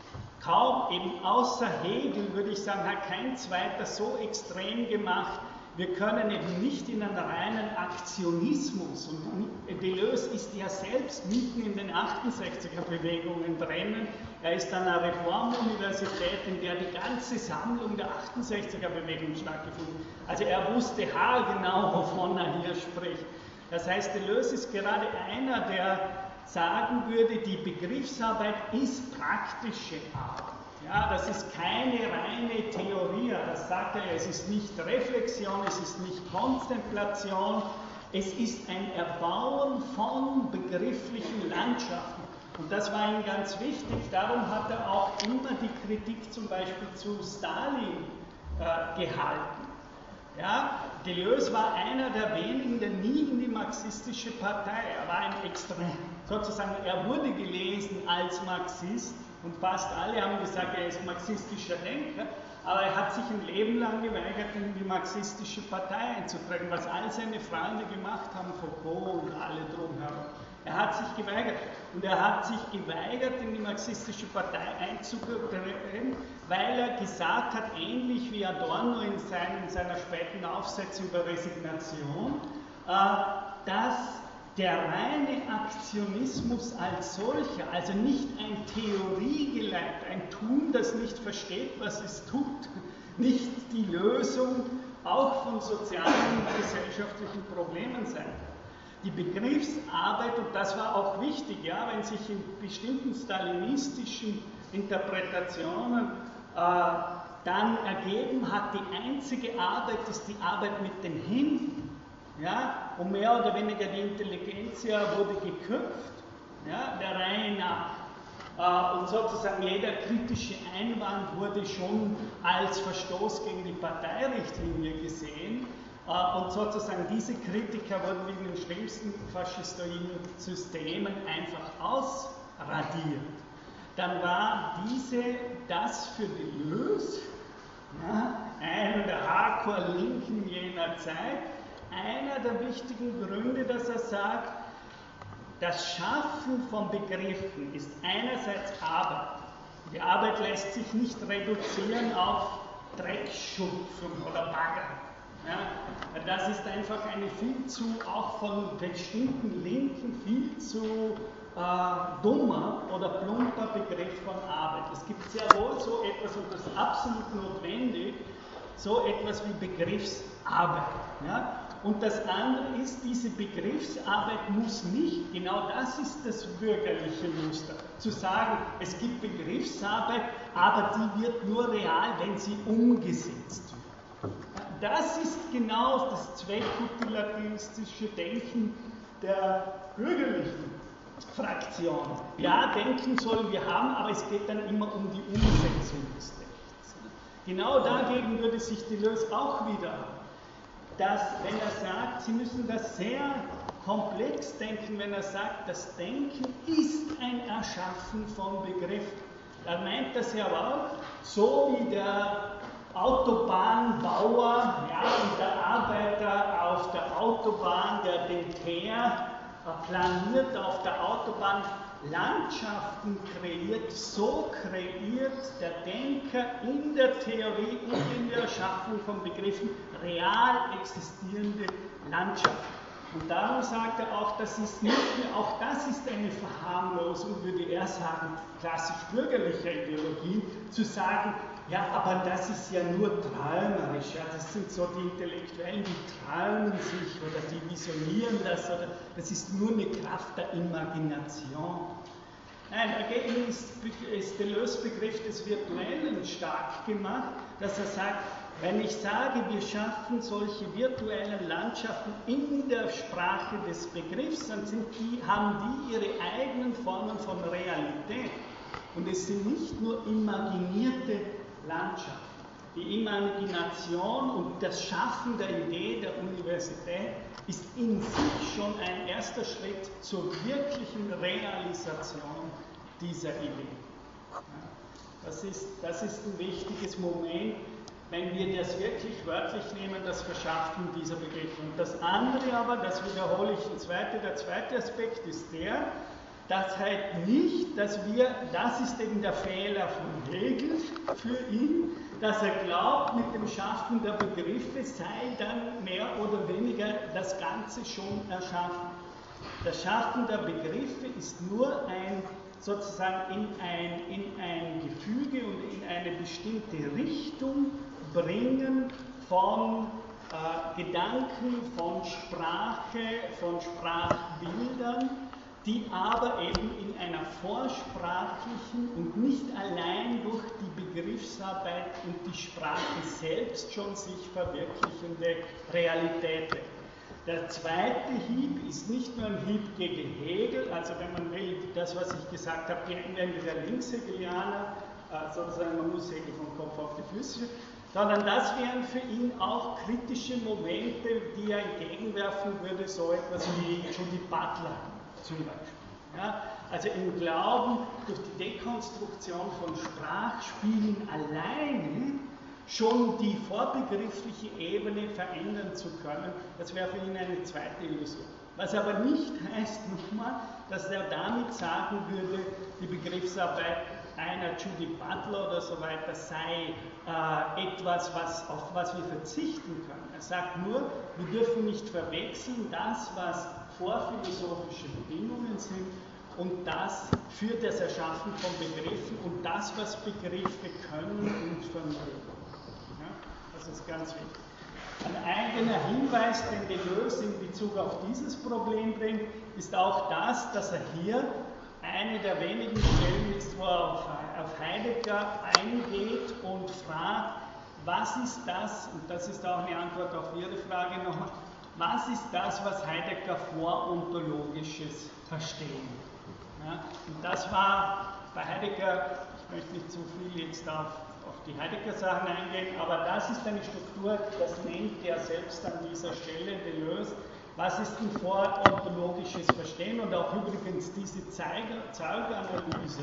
Kaum, eben außer Hegel, würde ich sagen, hat kein zweiter so extrem gemacht. Wir können eben nicht in einen reinen Aktionismus, und Deleuze ist ja selbst mitten in den achtundsechziger-Bewegungen drinnen. Er ist an einer Reformuniversität, in der die ganze Sammlung der achtundsechziger-Bewegung stattgefunden hat. Also er wusste haargenau, wovon er hier spricht. Das heißt, Deleuze ist gerade einer, der sagen würde, die Begriffsarbeit ist praktische Arbeit. Ja, das ist keine reine Theorie, das sagt er, es ist nicht Reflexion, es ist nicht Kontemplation, es ist ein Erbauen von begrifflichen Landschaften. Und das war ihm ganz wichtig, darum hat er auch immer die Kritik zum Beispiel zu Stalin äh, gehalten. Ja, Deleuze war einer der wenigen, der nie in die marxistische Partei, er war ein extrem, sozusagen, er wurde gelesen als Marxist und fast alle haben gesagt, er ist marxistischer Denker, aber er hat sich ein Leben lang geweigert, in die marxistische Partei einzutreten, was all seine Freunde gemacht haben, Foucault und alle drumherum. Er hat sich geweigert. Und er hat sich geweigert, in die marxistische Partei einzutreten, weil er gesagt hat, ähnlich wie Adorno in, seinen, in seiner späten Aufsätze über Resignation, äh, dass der reine Aktionismus als solcher, also nicht ein Theoriegeleit, ein Tun, das nicht versteht, was es tut, nicht die Lösung auch von sozialen und gesellschaftlichen Problemen sein kann. Die Begriffsarbeit, und das war auch wichtig, ja, wenn sich in bestimmten stalinistischen Interpretationen äh, dann ergeben hat, die einzige Arbeit ist die Arbeit mit den Händen. Ja, und mehr oder weniger die Intelligenzia wurde geköpft, ja, der Reihe nach. Äh, und sozusagen jeder kritische Einwand wurde schon als Verstoß gegen die Parteirichtlinie gesehen. Äh, und sozusagen diese Kritiker wurden in den schlimmsten faschistoiden Systemen einfach ausradiert. Dann war diese, das für Deleuze, ja, einer der Hardcore-Linken jener Zeit, einer der wichtigen Gründe, dass er sagt, das Schaffen von Begriffen ist einerseits Arbeit. Die Arbeit lässt sich nicht reduzieren auf Dreckschupfen oder Bagger. Ja, das ist einfach eine viel zu, auch von bestimmten Linken, viel zu äh, dummer oder plumper Begriff von Arbeit. Es gibt sehr wohl so etwas, und das ist absolut notwendig, so etwas wie Begriffsarbeit. Ja? Und das andere ist, diese Begriffsarbeit muss nicht, genau das ist das bürgerliche Muster, zu sagen, es gibt Begriffsarbeit, aber die wird nur real, wenn sie umgesetzt wird. Das ist genau das zweckutilitaristische Denken der bürgerlichen Fraktion. Ja, Denken sollen wir haben, aber es geht dann immer um die Umsetzung des Denkens. Genau dagegen würde sich Deleuze auch wieder, dass, wenn er sagt, Sie müssen das sehr komplex denken, wenn er sagt, das Denken ist ein Erschaffen von Begriffen. Er meint das ja aber auch, so wie der Autobahnbauer, ja, und der Arbeiter auf der Autobahn, der den Teer planiert, auf der Autobahn Landschaften kreiert, so kreiert der Denker in der Theorie und in der Erschaffung von Begriffen real existierende Landschaften. Und darum sagt er auch, das ist nicht mehr, auch das ist eine Verharmlosung, würde er sagen, klassisch bürgerlicher Ideologie, zu sagen, ja, aber das ist ja nur träumerisch, ja, das sind so die Intellektuellen, die träumen sich oder die visionieren das, oder das ist nur eine Kraft der Imagination. Nein, dagegen ist, ist Deleuze Begriff des Virtuellen stark gemacht, dass er sagt, wenn ich sage, wir schaffen solche virtuellen Landschaften in der Sprache des Begriffs, dann sind die, haben die ihre eigenen Formen von Realität. Und es sind nicht nur imaginierte Landschaften. Die Imagination und das Schaffen der Idee der Universität ist in sich schon ein erster Schritt zur wirklichen Realisation dieser Idee. Das ist, das ist ein wichtiges Moment, wenn wir das wirklich wörtlich nehmen, das Verschaffen dieser Begriffe. Und das andere aber, das wiederhole ich, ein zweiter, der zweite Aspekt ist der, dass halt nicht, dass wir, das ist eben der Fehler von Hegel für ihn, dass er glaubt, mit dem Schaffen der Begriffe sei dann mehr oder weniger das Ganze schon erschaffen. Das Schaffen der Begriffe ist nur ein, sozusagen in ein, in ein Gefüge und in eine bestimmte Richtung bringen von äh, Gedanken, von Sprache, von Sprachbildern, die aber eben in einer vorsprachlichen und nicht allein durch die Begriffsarbeit und die Sprache selbst schon sich verwirklichende Realität. Der zweite Hieb ist nicht nur ein Hieb gegen Hegel, also wenn man will, das, was ich gesagt habe, gegen Ende der Linkshegelianer, äh, sozusagen, man muss Hegel vom Kopf auf die Füße, sondern das wären für ihn auch kritische Momente, die er entgegenwerfen würde, so etwas wie Judith Butler zum Beispiel. Ja, also im Glauben, durch die Dekonstruktion von Sprachspielen alleine schon die vorbegriffliche Ebene verändern zu können, das wäre für ihn eine zweite Illusion. Was aber nicht heißt, nochmal, dass er damit sagen würde, die Begriffsarbeit einer Judith Butler oder so weiter sei äh, etwas, was, auf was wir verzichten können. Er sagt nur, wir dürfen nicht verwechseln das, was vorphilosophische Bedingungen sind und das für das Erschaffen von Begriffen und das, was Begriffe können und vermögen. Ja, das ist ganz wichtig. Ein eigener Hinweis, den Deleuze in Bezug auf dieses Problem bringt, ist auch das, dass er hier eine der wenigen Stellen ist, wo er auf, auf Heidegger eingeht und fragt, was ist das, und das ist auch eine Antwort auf Ihre Frage nochmal, was ist das, was Heidegger vorontologisches verstehen? Ja, und das war bei Heidegger, ich möchte nicht zu viel jetzt auf, auf die Heidegger-Sachen eingehen, aber das ist eine Struktur, das nennt er selbst an dieser Stelle, Deleuze. Was ist ein vorontologisches Verstehen? Und auch übrigens diese Zeuganalyse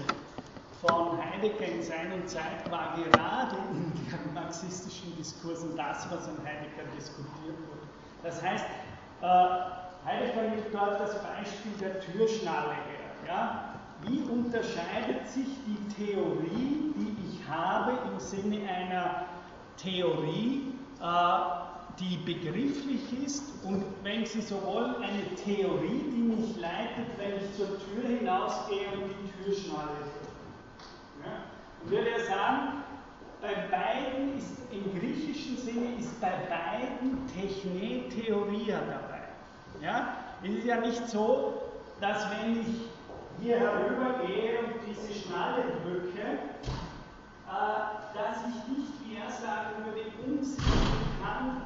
von Heidegger in seiner Zeit war gerade in den marxistischen Diskursen das, was an Heidegger diskutiert wurde. Das heißt, äh, Heidegger nimmt dort das Beispiel der Türschnalle her. Ja? Wie unterscheidet sich die Theorie, die ich habe, im Sinne einer Theorie, äh, die begrifflich ist und, wenn Sie so wollen, eine Theorie, die mich leitet, wenn ich zur Tür hinausgehe und die Türschnalle drücke. Ja? Und würde er sagen, bei beiden ist, im griechischen Sinne ist bei beiden Techne Theoria dabei. Ja? Es ist ja nicht so, dass wenn ich hier herübergehe und diese Schnalle drücke, äh, dass ich nicht, wie er sagen würde, umsichtig kann.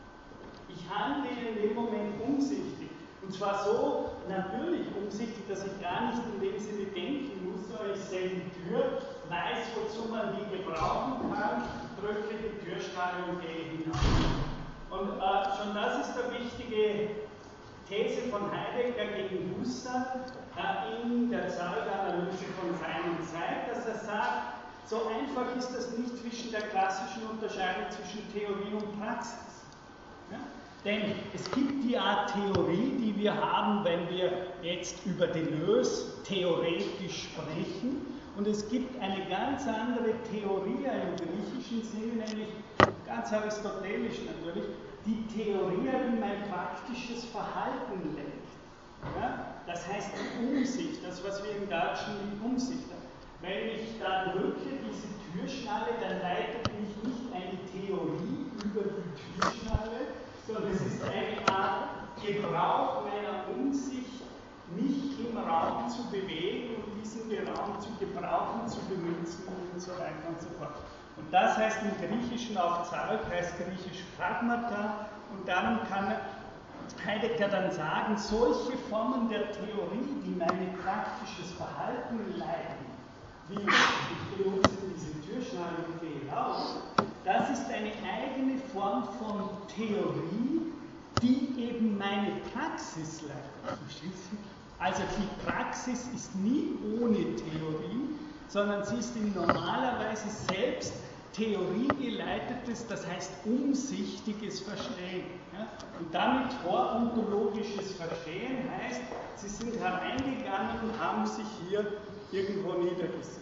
Ich handle in dem Moment umsichtig. Und zwar so natürlich umsichtig, dass ich gar nicht in dem Sinne denken muss, aber ich sehe die Tür, weiß, wozu man die gebrauchen kann, drücke die Türschnalle und gehe hinaus. Und äh, schon das ist eine wichtige These von Heidegger gegen Husserl äh, in der Zeugeanalyse von seiner Zeit, dass er sagt, so einfach ist das nicht zwischen der klassischen Unterscheidung zwischen Theorie und Praxis. Ja? Denn es gibt die Art Theorie, die wir haben, wenn wir jetzt über Deleuze theoretisch sprechen, und es gibt eine ganz andere Theorie im griechischen Sinne, nämlich ganz aristotelisch natürlich, die Theorie, die mein praktisches Verhalten lenkt. Ja? Das heißt die Umsicht, das, was wir im Deutschen die Umsicht haben. Wenn ich da drücke, diese Türschnalle, dann leitet mich nicht eine Theorie über die Türschnalle, sondern es ist eine Art Gebrauch meiner Umsicht, mich im Raum zu bewegen und diesen Raum zu gebrauchen, zu benutzen und so weiter und so fort. Und das heißt im Griechischen auch Zeug, heißt griechisch Pragmata, und darum kann Heidegger dann sagen, solche Formen der Theorie, die mein praktisches Verhalten leiten, wie ich benutze diese Türschnalle und gehe raus, das ist eine eigene Form von Theorie, die eben meine Praxis leitet. Also die Praxis ist nie ohne Theorie, sondern sie ist in normalerweise selbst theoriegeleitetes, das heißt umsichtiges Verstehen. Ja? Und damit vorontologisches Verstehen heißt, sie sind hereingegangen und haben sich hier irgendwo niedergesetzt.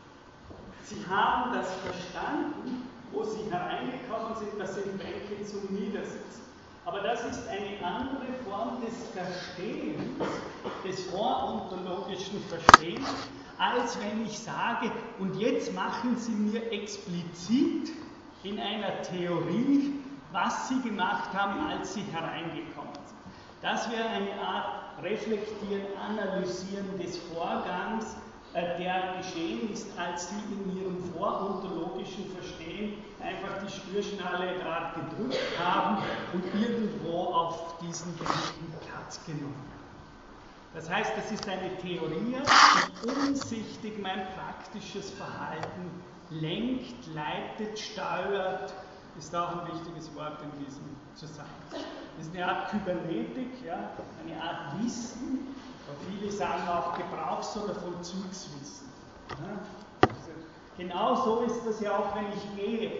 Sie haben das verstanden, wo sie hereingekommen sind, das sind Bänke zum Niedersitzen. Aber das ist eine andere Form des Verstehens, des vorontologischen Verstehens, als wenn ich sage, und jetzt machen Sie mir explizit in einer Theorie, was Sie gemacht haben, als Sie hereingekommen sind. Das wäre eine Art Reflektieren, Analysieren des Vorgangs, äh, der geschehen ist, als Sie in Ihrem vorontologischen Verstehen einfach die Stürschnalle gerade gedrückt haben und irgendwo auf diesen bestimmten Platz genommen haben. Das heißt, es ist eine Theorie, die umsichtig mein praktisches Verhalten lenkt, leitet, steuert, ist auch ein wichtiges Wort in diesem Zusammenhang. Das ist eine Art Kybernetik, ja, eine Art Wissen, viele sagen auch Gebrauchs- oder Vollzugswissen. Ja. Also, genau so ist das ja auch, wenn ich gehe.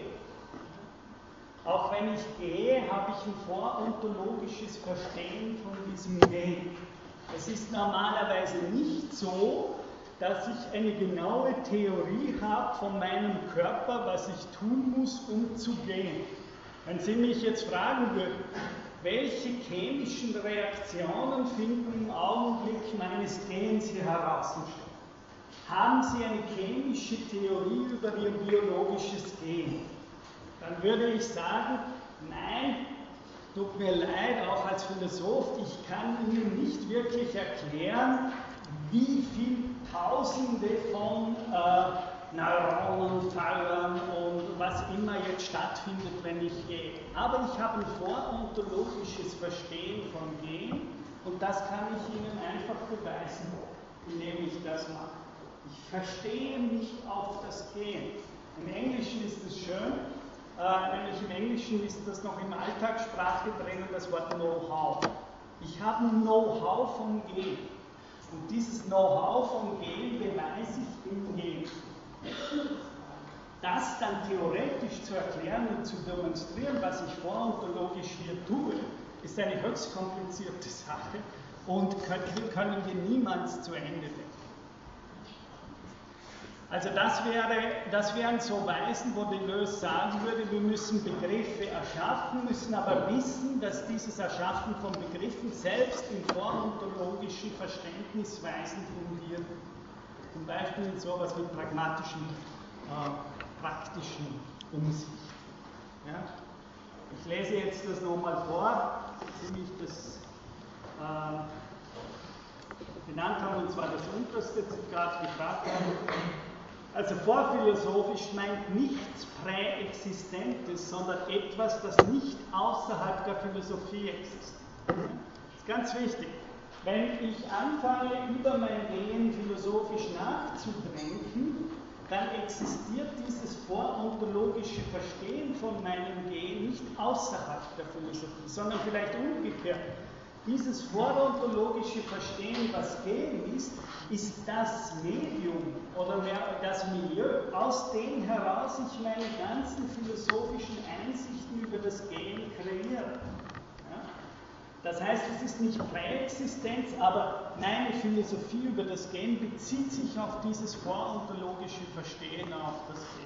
Auch wenn ich gehe, habe ich ein vorontologisches Verstehen von diesem Gehen. Es ist normalerweise nicht so, dass ich eine genaue Theorie habe von meinem Körper, was ich tun muss, um zu gehen. Wenn Sie mich jetzt fragen würden, welche chemischen Reaktionen finden im Augenblick meines Gehens hier heraus statt? Haben Sie eine chemische Theorie über Ihr biologisches Gehen? Dann würde ich sagen, nein, tut mir leid, auch als Philosoph, ich kann Ihnen nicht wirklich erklären, wie viele Tausende von äh, Neuronen, Fallern und was immer jetzt stattfindet, wenn ich gehe. Aber ich habe ein vorontologisches Verstehen von Gehen und das kann ich Ihnen einfach beweisen, indem ich das mache. Ich verstehe mich auf das Gehen. Im Englischen ist es schön, Äh, nämlich im Englischen ist das noch in Alltagssprache drinnen, das Wort Know-how. Ich habe ein Know-how vom Gehen. Und dieses Know-how vom Gehen beweise ich im Gehen. Das dann theoretisch zu erklären und zu demonstrieren, was ich vorontologisch hier tue, ist eine höchst komplizierte Sache und können wir niemals zu Ende denken. Also das, wäre, das wären so Weisen, wo Deleuze sagen würde, wir müssen Begriffe erschaffen, müssen aber wissen, dass dieses Erschaffen von Begriffen selbst in vorontologischen Verständnisweisen fundiert. Zum Beispiel in sowas wie pragmatischen äh, praktischen Umsicht. Ja? Ich lese jetzt das nochmal vor, wie ich das äh, benannt habe, und zwar das unterste Zitat gefragt habe. Also vorphilosophisch meint nichts Präexistentes, sondern etwas, das nicht außerhalb der Philosophie existiert. Das ist ganz wichtig. Wenn ich anfange, über mein Gehen philosophisch nachzudenken, dann existiert dieses vorontologische Verstehen von meinem Gehen nicht außerhalb der Philosophie, sondern vielleicht umgekehrt. Dieses vorontologische Verstehen, was Gehen ist, ist das Medium oder mehr das Milieu, aus dem heraus ich meine ganzen philosophischen Einsichten über das Gehen kreiere. Ja? Das heißt, es ist nicht Präexistenz, aber meine Philosophie über das Gehen bezieht sich auf dieses vorontologische Verstehen auf das Gehen.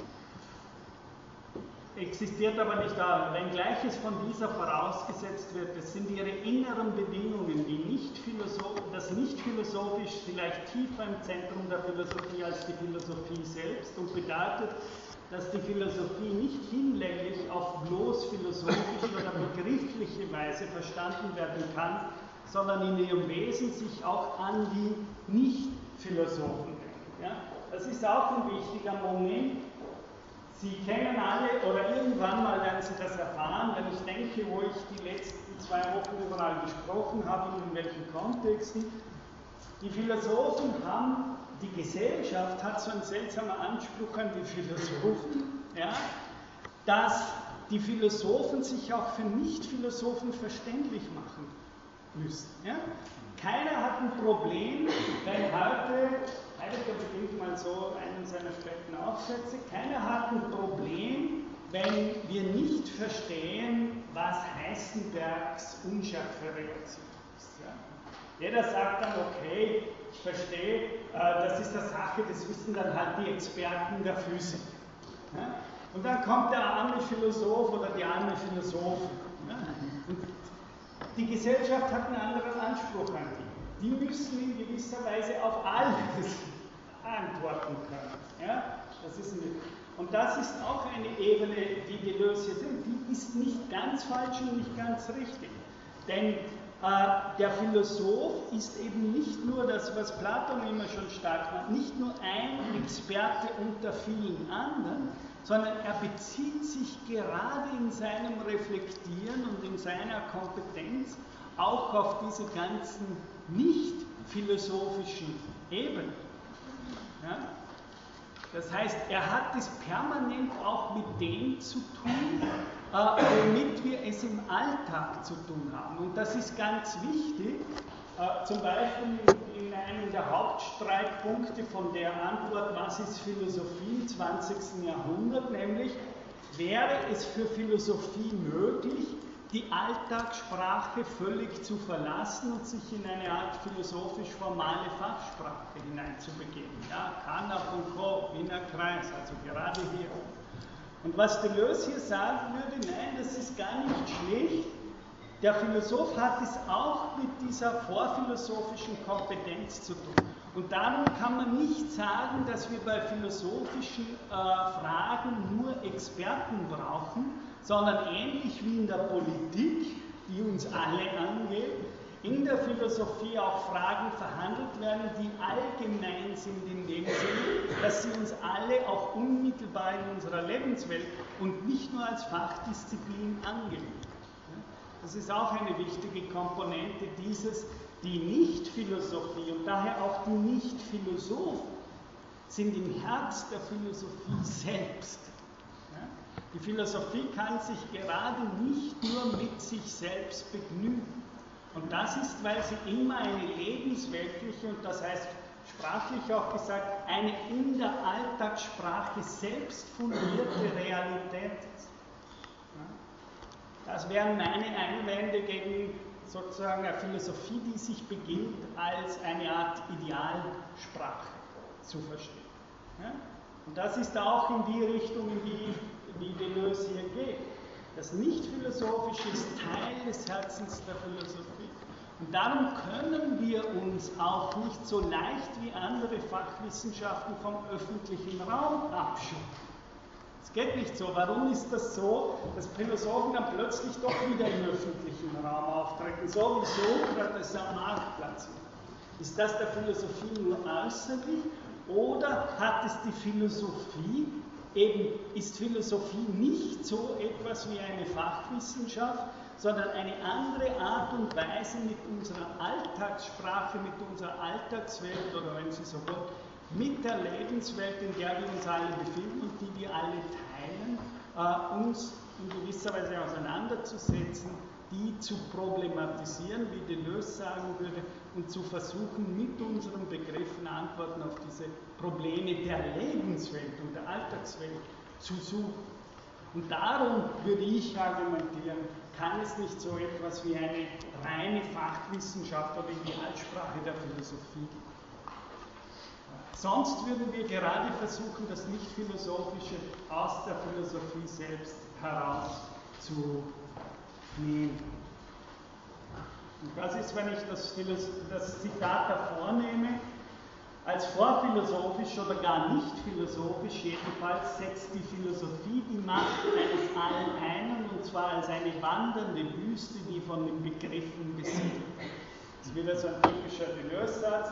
Existiert aber nicht da, wenngleich es von dieser vorausgesetzt wird, es sind ihre inneren Bedingungen, die nicht das nicht philosophisch vielleicht tiefer im Zentrum der Philosophie als die Philosophie selbst und bedeutet, dass die Philosophie nicht hinlänglich auf bloß philosophische oder begriffliche Weise verstanden werden kann, sondern in ihrem Wesen sich auch an die Nicht-Philosophen wendet. Ja? Das ist auch ein wichtiger Moment. Sie kennen alle, oder irgendwann mal werden Sie das erfahren, wenn ich denke, wo ich die letzten zwei Wochen überall gesprochen habe und in welchen Kontexten. Die Philosophen haben, die Gesellschaft hat so einen seltsamen Anspruch an die Philosophen, ja, dass die Philosophen sich auch für Nicht-Philosophen verständlich machen müssen. Ja. Keiner hat ein Problem, wenn heute, Heidegger beginnt mal so einen seiner späten Aufsätze, keiner hat ein Problem, wenn wir nicht verstehen, was Heisenbergs unscharfe Reaktion ist. Ja. Jeder sagt dann, okay, ich verstehe, äh, das ist eine Sache, das wissen dann halt die Experten der Physik. Ja. Und dann kommt der arme Philosoph oder die arme Philosophin. Ja. Und die Gesellschaft hat einen anderen Anspruch an die. Die müssen in gewisser Weise auf alles antworten können. Ja? Das ist eine, und das ist auch eine Ebene, die Deleuze hier sind. Die ist nicht ganz falsch und nicht ganz richtig. Denn äh, der Philosoph ist eben nicht nur das, was Platon immer schon stark macht, nicht nur ein Experte unter vielen anderen, sondern er bezieht sich gerade in seinem Reflektieren und in seiner Kompetenz auch auf diese ganzen nicht philosophischen Ebenen. Ja? Das heißt, er hat es permanent auch mit dem zu tun, äh, womit wir es im Alltag zu tun haben. Und das ist ganz wichtig, äh, zum Beispiel in einem der Hauptstreitpunkte von der Antwort, was ist Philosophie im zwanzigsten Jahrhundert, nämlich wäre es für Philosophie möglich, die Alltagssprache völlig zu verlassen und sich in eine Art philosophisch-formale Fachsprache hineinzubegeben. Ja, Kanner und Co., Wiener Kreis, also gerade hier. Und was Deleuze hier sagen würde, nein, das ist gar nicht schlecht. Der Philosoph hat es auch mit dieser vorphilosophischen Kompetenz zu tun. Und darum kann man nicht sagen, dass wir bei philosophischen äh, Fragen nur Experten brauchen, sondern ähnlich wie in der Politik, die uns alle angeht, in der Philosophie auch Fragen verhandelt werden, die allgemein sind in dem Sinne, dass sie uns alle auch unmittelbar in unserer Lebenswelt und nicht nur als Fachdisziplin angehen. Das ist auch eine wichtige Komponente dieses, die Nicht-Philosophie und daher auch die Nicht-Philosophen sind im Herz der Philosophie selbst. Die Philosophie kann sich gerade nicht nur mit sich selbst begnügen. Und das ist, weil sie immer eine lebensweltliche und das heißt sprachlich auch gesagt, eine in der Alltagssprache selbst fundierte Realität ist. Das wären meine Einwände gegen sozusagen eine Philosophie, die sich beginnt als eine Art Idealsprache zu verstehen. Ja? Und das ist auch in die Richtung, in die, die Deleuze hier geht. Das Nicht-Philosophische ist Teil des Herzens der Philosophie. Und darum können wir uns auch nicht so leicht wie andere Fachwissenschaften vom öffentlichen Raum abschotten. Es geht nicht so. Warum ist das so, dass Philosophen dann plötzlich doch wieder im öffentlichen Raum auftreten, so wie Sokrates am Marktplatz? Ist das der Philosophie nur äußerlich oder hat es die Philosophie, eben ist Philosophie nicht so etwas wie eine Fachwissenschaft, sondern eine andere Art und Weise mit unserer Alltagssprache, mit unserer Alltagswelt oder wenn Sie so wollen, mit der Lebenswelt, in der wir uns alle befinden und die wir alle teilen, äh, uns in gewisser Weise auseinanderzusetzen, die zu problematisieren, wie Deleuze sagen würde, und zu versuchen, mit unseren Begriffen Antworten auf diese Probleme der Lebenswelt und der Alltagswelt zu suchen. Und darum würde ich argumentieren, kann es nicht so etwas wie eine reine Fachwissenschaft oder Idealsprache der Philosophie geben. Sonst würden wir gerade versuchen, das Nicht-Philosophische aus der Philosophie selbst herauszunehmen. Und das ist, wenn ich das, das Zitat davor nehme, als vorphilosophisch oder gar nicht philosophisch, jedenfalls setzt die Philosophie die Macht eines allen einen, und zwar als eine wandernde Wüste, die von den Begriffen besiedelt. Das ist wieder so ein typischer Deleuze-Satz.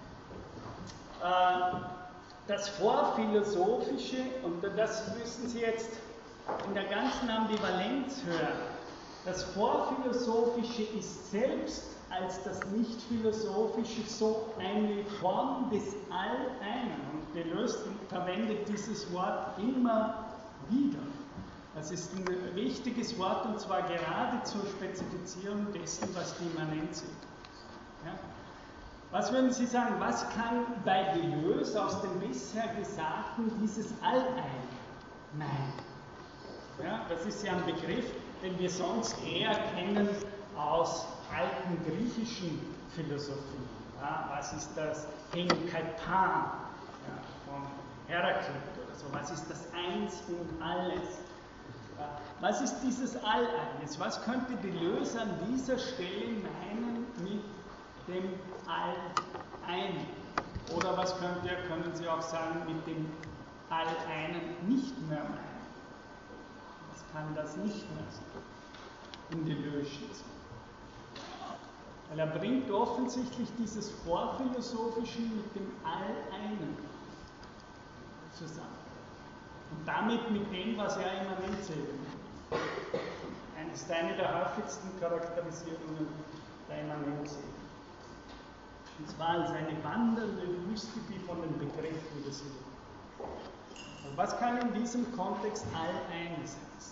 Das Vorphilosophische, und das müssen Sie jetzt in der ganzen Ambivalenz hören, das Vorphilosophische ist selbst als das Nicht-Philosophische so eine Form des All-Einen. Und Deleuze verwendet dieses Wort immer wieder. Das ist ein wichtiges Wort, und zwar gerade zur Spezifizierung dessen, was die Immanenz ist. Ja? Was würden Sie sagen, was kann bei Deleuze aus dem bisher Gesagten dieses All-Ein meinen? Ja, das ist ja ein Begriff, den wir sonst eher kennen aus alten griechischen Philosophien. Ja, was ist das Henkaipan ja, von Heraklit oder so? Was ist das Eins und Alles? Ja, was ist dieses All-Eines? Was könnte Deleuze an dieser Stelle meinen mit dem All-Einen? Oder was könnte er, können Sie auch sagen, mit dem All-Einen nicht mehr meinen? Was kann das nicht mehr sein? In Deleuze'schen Sinn. Weil er bringt offensichtlich dieses Vorphilosophische mit dem All-Einen zusammen. Und damit mit dem, was er immanent sehen will. Das ist eine der häufigsten Charakterisierungen der Immanenz. Und zwar als eine wandernde Wüste, die von den Begriffen besiedelt wird. Und was kann in diesem Kontext All-Eines heißen?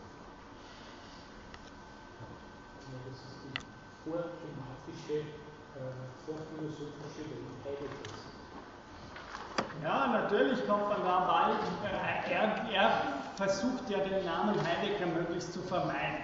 Das ist die vorthematische, äh, vorphilosophische Welt Heideggers.
Ja, natürlich kommt man da bald. Äh, er, er versucht ja den Namen Heidegger möglichst zu vermeiden.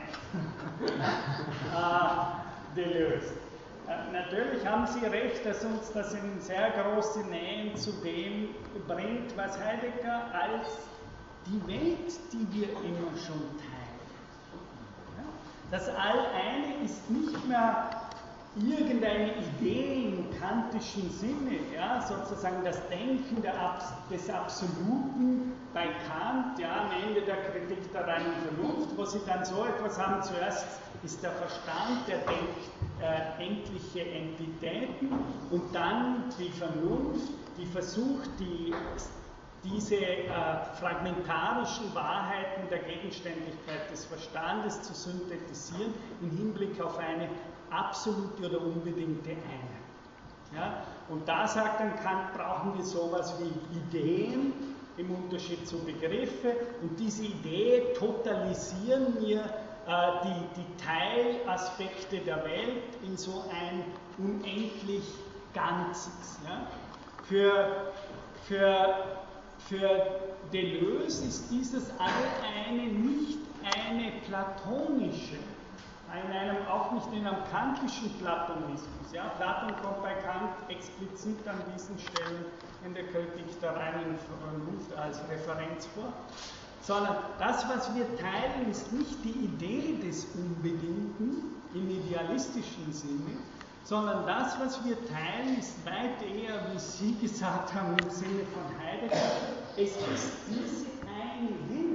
äh, Deleuze. Äh, natürlich haben Sie recht, dass uns das in sehr große Nähe zu dem bringt, was Heidegger als die Welt, die wir immer schon teilen. Ja? Das All-Eine ist nicht mehr irgendeine Idee im kantischen Sinne, ja, sozusagen das Denken der Abs des Absoluten bei Kant, ja, am Ende der Kritik der reinen Vernunft, wo sie dann so etwas haben, zuerst ist der Verstand, der denkt äh, endliche Entitäten, und dann die Vernunft, die versucht, die, diese äh, fragmentarischen Wahrheiten der Gegenständlichkeit des Verstandes zu synthetisieren im Hinblick auf eine absolute oder unbedingte Einheit. Ja? Und da sagt dann Kant, brauchen wir sowas wie Ideen im Unterschied zu Begriffe, und diese Idee totalisieren wir äh, die, die Teilaspekte der Welt in so ein unendlich Ganzes. Ja? Für, für, für Deleuze ist dieses All-Eine nicht eine platonische, in einem, auch nicht in einem kantischen Platonismus. Ja? Platon kommt bei Kant explizit an diesen Stellen in der Kritik der reinen Vernunft als Referenz vor. Sondern das, was wir teilen, ist nicht die Idee des Unbedingten im idealistischen Sinne, sondern das, was wir teilen, ist weit eher, wie Sie gesagt haben, im Sinne von Heidegger, es ist diese eine Welt,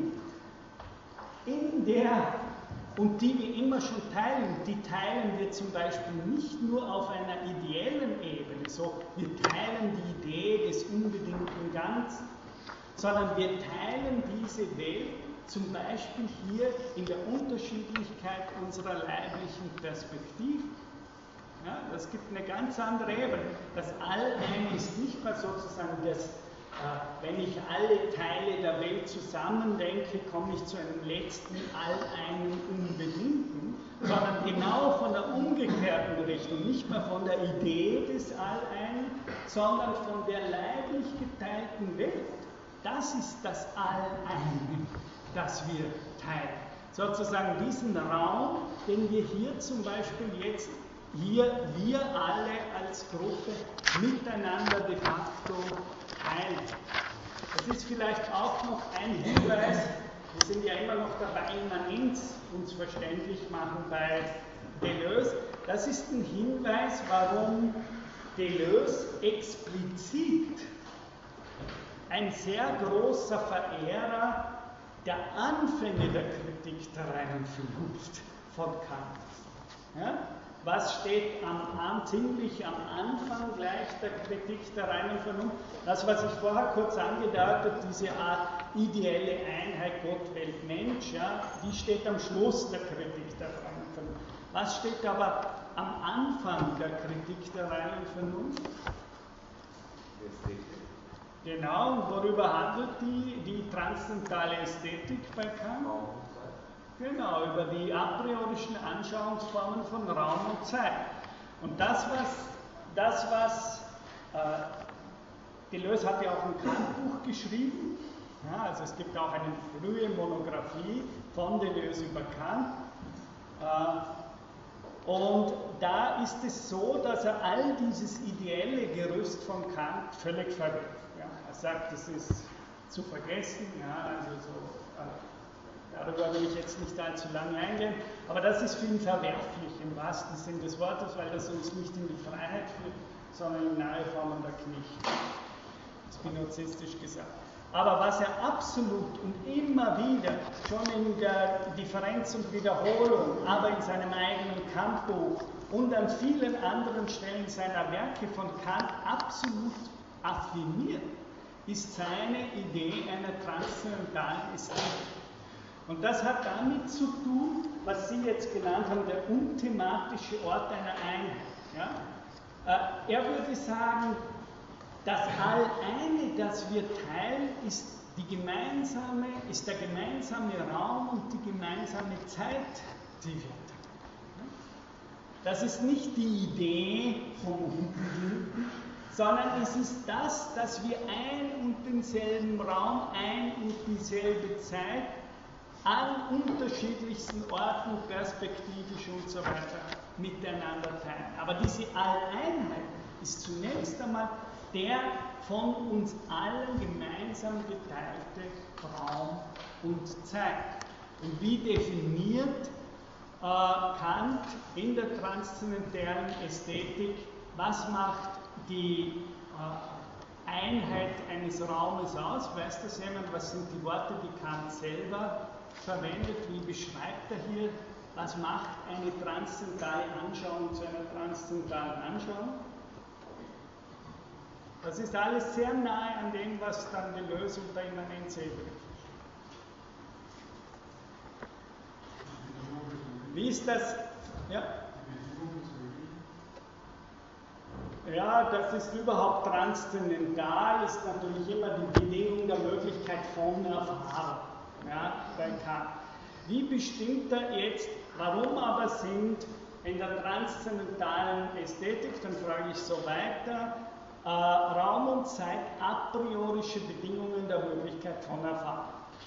der und die wir immer schon teilen, die teilen wir zum Beispiel nicht nur auf einer ideellen Ebene, so wir teilen die Idee des unbedingten Ganzen, sondern wir teilen diese Welt zum Beispiel hier in der Unterschiedlichkeit unserer leiblichen Perspektiven. Ja, das gibt eine ganz andere Ebene. Das All-Eine ist nicht mehr sozusagen das, äh, wenn ich alle Teile der Welt zusammendenke, komme ich zu einem letzten All-Einen Unbedingten, sondern genau von der umgekehrten Richtung, nicht mehr von der Idee des All-Einen, sondern von der leiblich geteilten Welt. Das ist das All-Eine, das wir teilen. Sozusagen diesen Raum, den wir hier zum Beispiel jetzt hier wir alle als Gruppe miteinander de facto teilen. Das ist vielleicht auch noch ein Hinweis, wir sind ja immer noch dabei, Immanenz uns verständlich machen bei Deleuze. Das ist ein Hinweis, warum Deleuze explizit ein sehr großer Verehrer der Anfänge der Kritik der reinen Vernunft von Kant ist. Ja? Was steht am, am, ziemlich am Anfang gleich der Kritik der reinen Vernunft? Das, was ich vorher kurz angedeutet habe, diese Art ideelle Einheit Gott, Welt, Mensch, ja, die steht am Schluss der Kritik der reinen Vernunft. Was steht aber am Anfang der Kritik der reinen Vernunft? Genau, und worüber handelt die, die transzendentale Ästhetik bei Kant? Genau, über die a priorischen Anschauungsformen von Raum und Zeit. Und das, was, das, was äh, Deleuze hat ja auch ein Kant-Buch geschrieben, ja, also es gibt auch eine frühe Monographie von Deleuze über Kant. Äh, und da ist es so, dass er all dieses ideelle Gerüst von Kant völlig verwirft. Ja, er sagt, es ist zu vergessen, ja, also so. Äh, Darüber will ich jetzt nicht allzu lange eingehen, aber das ist für ihn verwerflich im wahrsten Sinn des Wortes, weil das uns nicht in die Freiheit führt, sondern in nahe Formen der Knecht. Spinozistisch gesagt. Aber was er absolut und immer wieder, schon in der Differenz und Wiederholung, aber in seinem eigenen Kantbuch und an vielen anderen Stellen seiner Werke von Kant absolut affirmiert, ist seine Idee einer transzendentalen Ästhetik. Und das hat damit zu tun, was Sie jetzt genannt haben, der unthematische Ort einer Einheit. Ja? Er würde sagen, das All-Eine, das wir teilen, ist, die gemeinsame, ist der gemeinsame Raum und die gemeinsame Zeit, die wir teilen. Das ist nicht die Idee vom Unbedingten, sondern es ist das, dass wir ein und denselben Raum, ein und dieselbe Zeit an unterschiedlichsten Orten, perspektivisch und so weiter miteinander teilen. Aber diese Alleinheit ist zunächst einmal der von uns allen gemeinsam geteilte Raum und Zeit. Und wie definiert äh, Kant in der transzendentalen Ästhetik, was macht die äh, Einheit eines Raumes aus? Weiß das jemand? Was sind die Worte, die Kant selber verwendet? Wie beschreibt er hier, was macht eine transzendentale Anschauung zu einer transzendentalen Anschauung? Das ist alles sehr nahe an dem, was dann Deleuze unter Immanenz begreift. Wie ist das? Ja? Ja, das ist überhaupt transzendental, ist natürlich immer die Bedingung der Möglichkeit von Erfahrung. Ja, bei Kant. Wie bestimmt er jetzt, warum aber sind in der transzendentalen Ästhetik, dann frage ich so weiter, äh, Raum und Zeit a priorische Bedingungen der Möglichkeit von Erfahrung?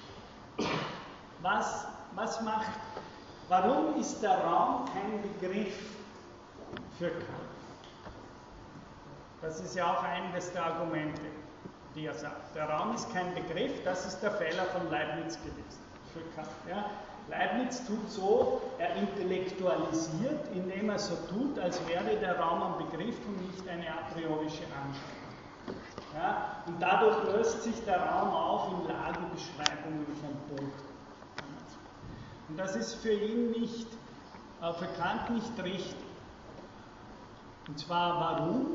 Was, was macht, warum ist der Raum kein Begriff für Kant? Das ist ja auch eines der Argumente, die er sagt. Der Raum ist kein Begriff, das ist der Fehler von Leibniz gewesen für Kant. Ja? Leibniz tut so, er intellektualisiert, indem er so tut, als wäre der Raum ein Begriff und nicht eine a priorische Anschauung. Ja? Und dadurch löst sich der Raum auf in Lagenbeschreibungen von Punkten. Und das ist für ihn nicht, äh, für Kant nicht richtig. Und zwar warum?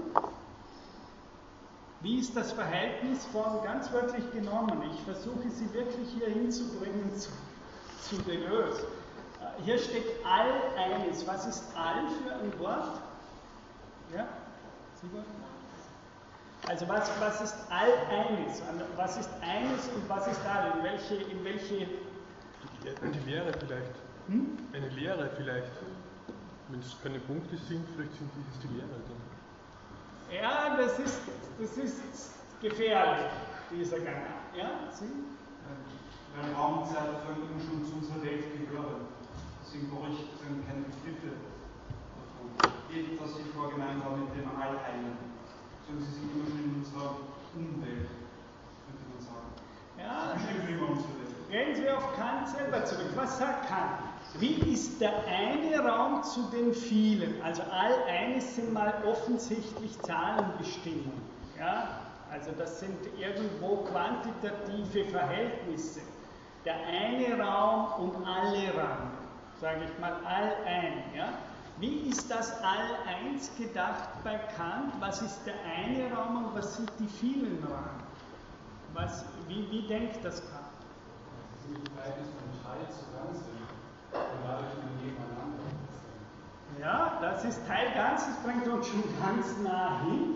Wie ist das Verhältnis von, ganz wörtlich genommen, ich versuche sie wirklich hier hinzubringen zu, zu Deleuze. Äh, hier steht all eines. Was ist all für ein Wort? Ja? Simon? Also was, was ist all eines? Was ist eines und was ist all? In welche, in welche
die Lehre vielleicht.
Hm?
Eine Lehre vielleicht. Wenn es keine Punkte sind, vielleicht sind die, ist die Lehre dann.
Ja, das ist, das ist gefährlich, dieser Gang. Ja, Sie?
Weil Raum und Zeit immer schon zu unserer Welt gehören. Deswegen brauche ich keine Begriffe davon. Geht, was Sie vorher gemeint haben mit dem Alleinen. Sondern sie sind immer schon in unserer Umwelt, könnte man sagen.
Ja,
bestimmt über unsere Welt.
gehen wir auf Kant selber zurück. Was sagt Kant? Wie ist der eine Raum zu den vielen? Also all eines sind mal offensichtlich Zahlenbestimmungen. Ja? Also das sind irgendwo quantitative Verhältnisse. Der eine Raum und alle Räume, sage ich mal all ein. Ja? Wie ist das all eins gedacht bei Kant? Was ist der eine Raum und was sind die vielen Räume? Was, wie, wie denkt das Kant?
Das ist ein Verhältnis von Teil zu Ganzem. Und dadurch nebeneinander.
Ja, das ist Teil ganz, das bringt uns schon ganz nah hin.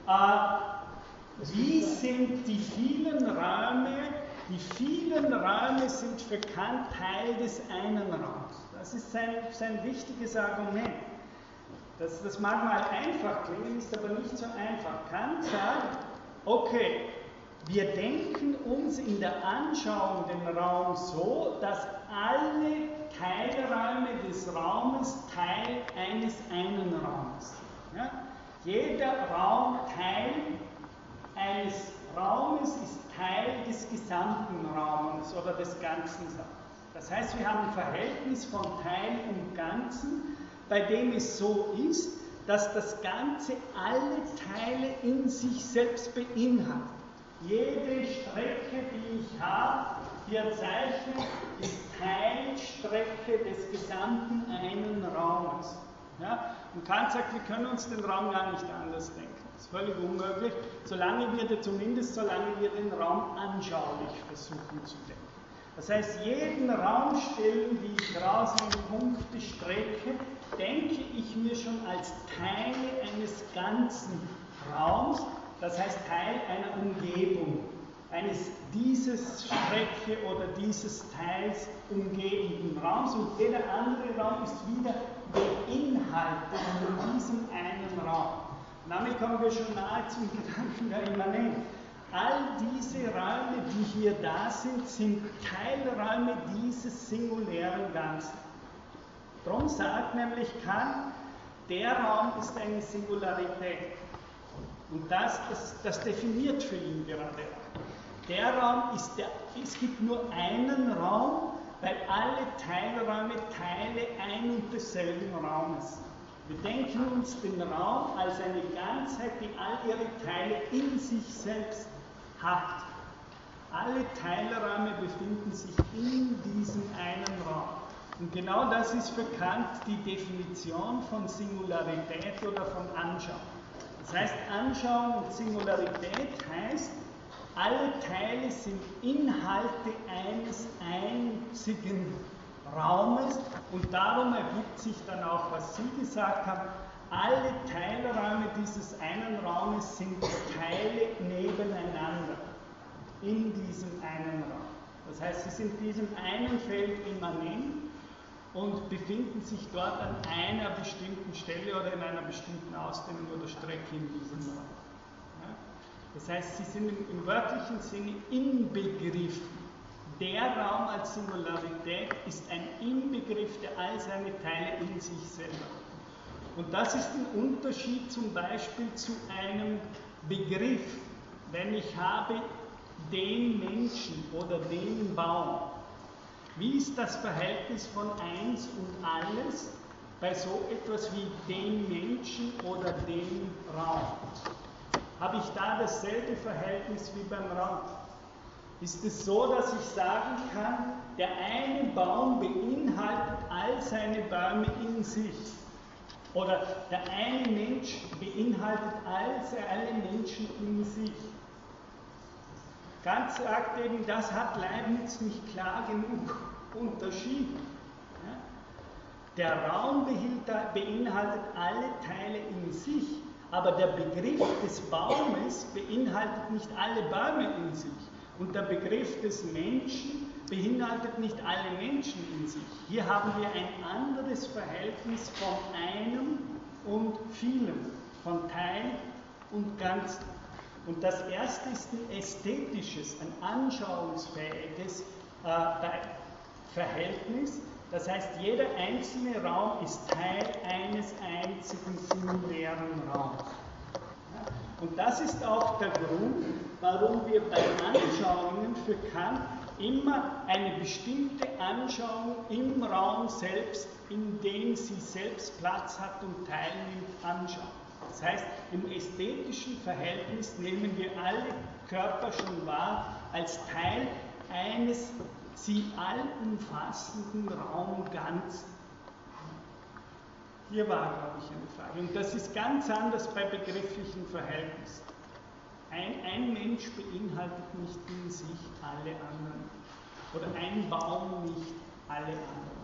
Äh, wie sind die vielen Räume? Die vielen Räume sind für Kant Teil des einen Raums. Das ist sein, sein wichtiges Argument. Das, das mag mal einfach klingen, ist aber nicht so einfach. Kant sagt, okay, wir denken uns in der Anschauung den Raum so, dass alle Teilräume des Raumes Teil eines einen Raumes sind. Ja? Jeder Raum Teil eines Raumes ist Teil des gesamten Raumes oder des ganzen Raumes. Das heißt, wir haben ein Verhältnis von Teil und Ganzen, bei dem es so ist, dass das Ganze alle Teile in sich selbst beinhaltet. Jede Strecke, die ich habe, hier zeichne, ist Teilstrecke des gesamten einen Raumes. Ja? Und Kant sagt, wir können uns den Raum gar nicht anders denken. Das ist völlig unmöglich, solange wir, zumindest solange wir den Raum anschaulich versuchen zu denken. Das heißt, jeden Raumstellen, die ich draußen in Punkte strecke, denke ich mir schon als Teile eines ganzen Raums, das heißt Teil einer Umgebung, eines dieses Strecke oder dieses Teils umgebenden Raums, und jeder andere Raum ist wieder beinhaltet in diesem einen Raum. Und damit kommen wir schon nahe zum Gedanken der Immanenz. All diese Räume, die hier da sind, sind Teilräume dieses singulären Ganzen. Darum sagt nämlich Kant, der Raum ist eine Singularität. Und das, das, das definiert für ihn gerade auch. Der Raum ist der, es gibt nur einen Raum, weil alle Teilräume Teile ein und desselben Raumes sind. Wir denken uns den Raum als eine Ganzheit, die all ihre Teile in sich selbst hat. Alle Teilräume befinden sich in diesem einen Raum. Und genau das ist für Kant die Definition von Singularität oder von Anschauung. Das heißt, Anschauung und Singularität heißt, alle Teile sind Inhalte eines einzigen Raumes, und darum ergibt sich dann auch, was Sie gesagt haben, alle Teilräume dieses einen Raumes sind Teile nebeneinander in diesem einen Raum. Das heißt, sie sind diesem einen Feld immanent und befinden sich dort an einer bestimmten Stelle oder in einer bestimmten Ausdehnung oder Strecke in diesem Raum. Ja? Das heißt, sie sind im, im wörtlichen Sinne inbegriffen. Der Raum als Singularität ist ein Inbegriff, der all seine Teile in sich selber hat. Und das ist ein Unterschied zum Beispiel zu einem Begriff. Wenn ich habe den Menschen oder den Baum, wie ist das Verhältnis von eins und alles bei so etwas wie den Menschen oder dem Raum? Habe ich da dasselbe Verhältnis wie beim Raum? ist es so, dass ich sagen kann, der eine Baum beinhaltet all seine Bäume in sich. Oder der eine Mensch beinhaltet all, alle Menschen in sich. Kant sagt eben, das hat Leibniz nicht klar genug unterschieden. Ja? Der Raum beinhaltet alle Teile in sich, aber der Begriff des Baumes beinhaltet nicht alle Bäume in sich. Und der Begriff des Menschen beinhaltet nicht alle Menschen in sich. Hier haben wir ein anderes Verhältnis von einem und vielem, von Teil und Ganzen. Und das erste ist ein ästhetisches, ein anschauungsfähiges äh, Verhältnis. Das heißt, jeder einzelne Raum ist Teil eines einzigen singulären Raums. Ja? Und das ist auch der Grund, warum wir bei Anschauungen für Kant immer eine bestimmte Anschauung im Raum selbst, in dem sie selbst Platz hat und teilnimmt, anschauen. Das heißt, im ästhetischen Verhältnis nehmen wir alle Körper schon wahr als Teil eines sie allumfassenden Raumganzen. Hier war, glaube ich, eine Frage. Und das ist ganz anders bei begrifflichen Verhältnissen. Ein, ein Mensch beinhaltet nicht in sich alle anderen. Oder ein Baum nicht alle anderen.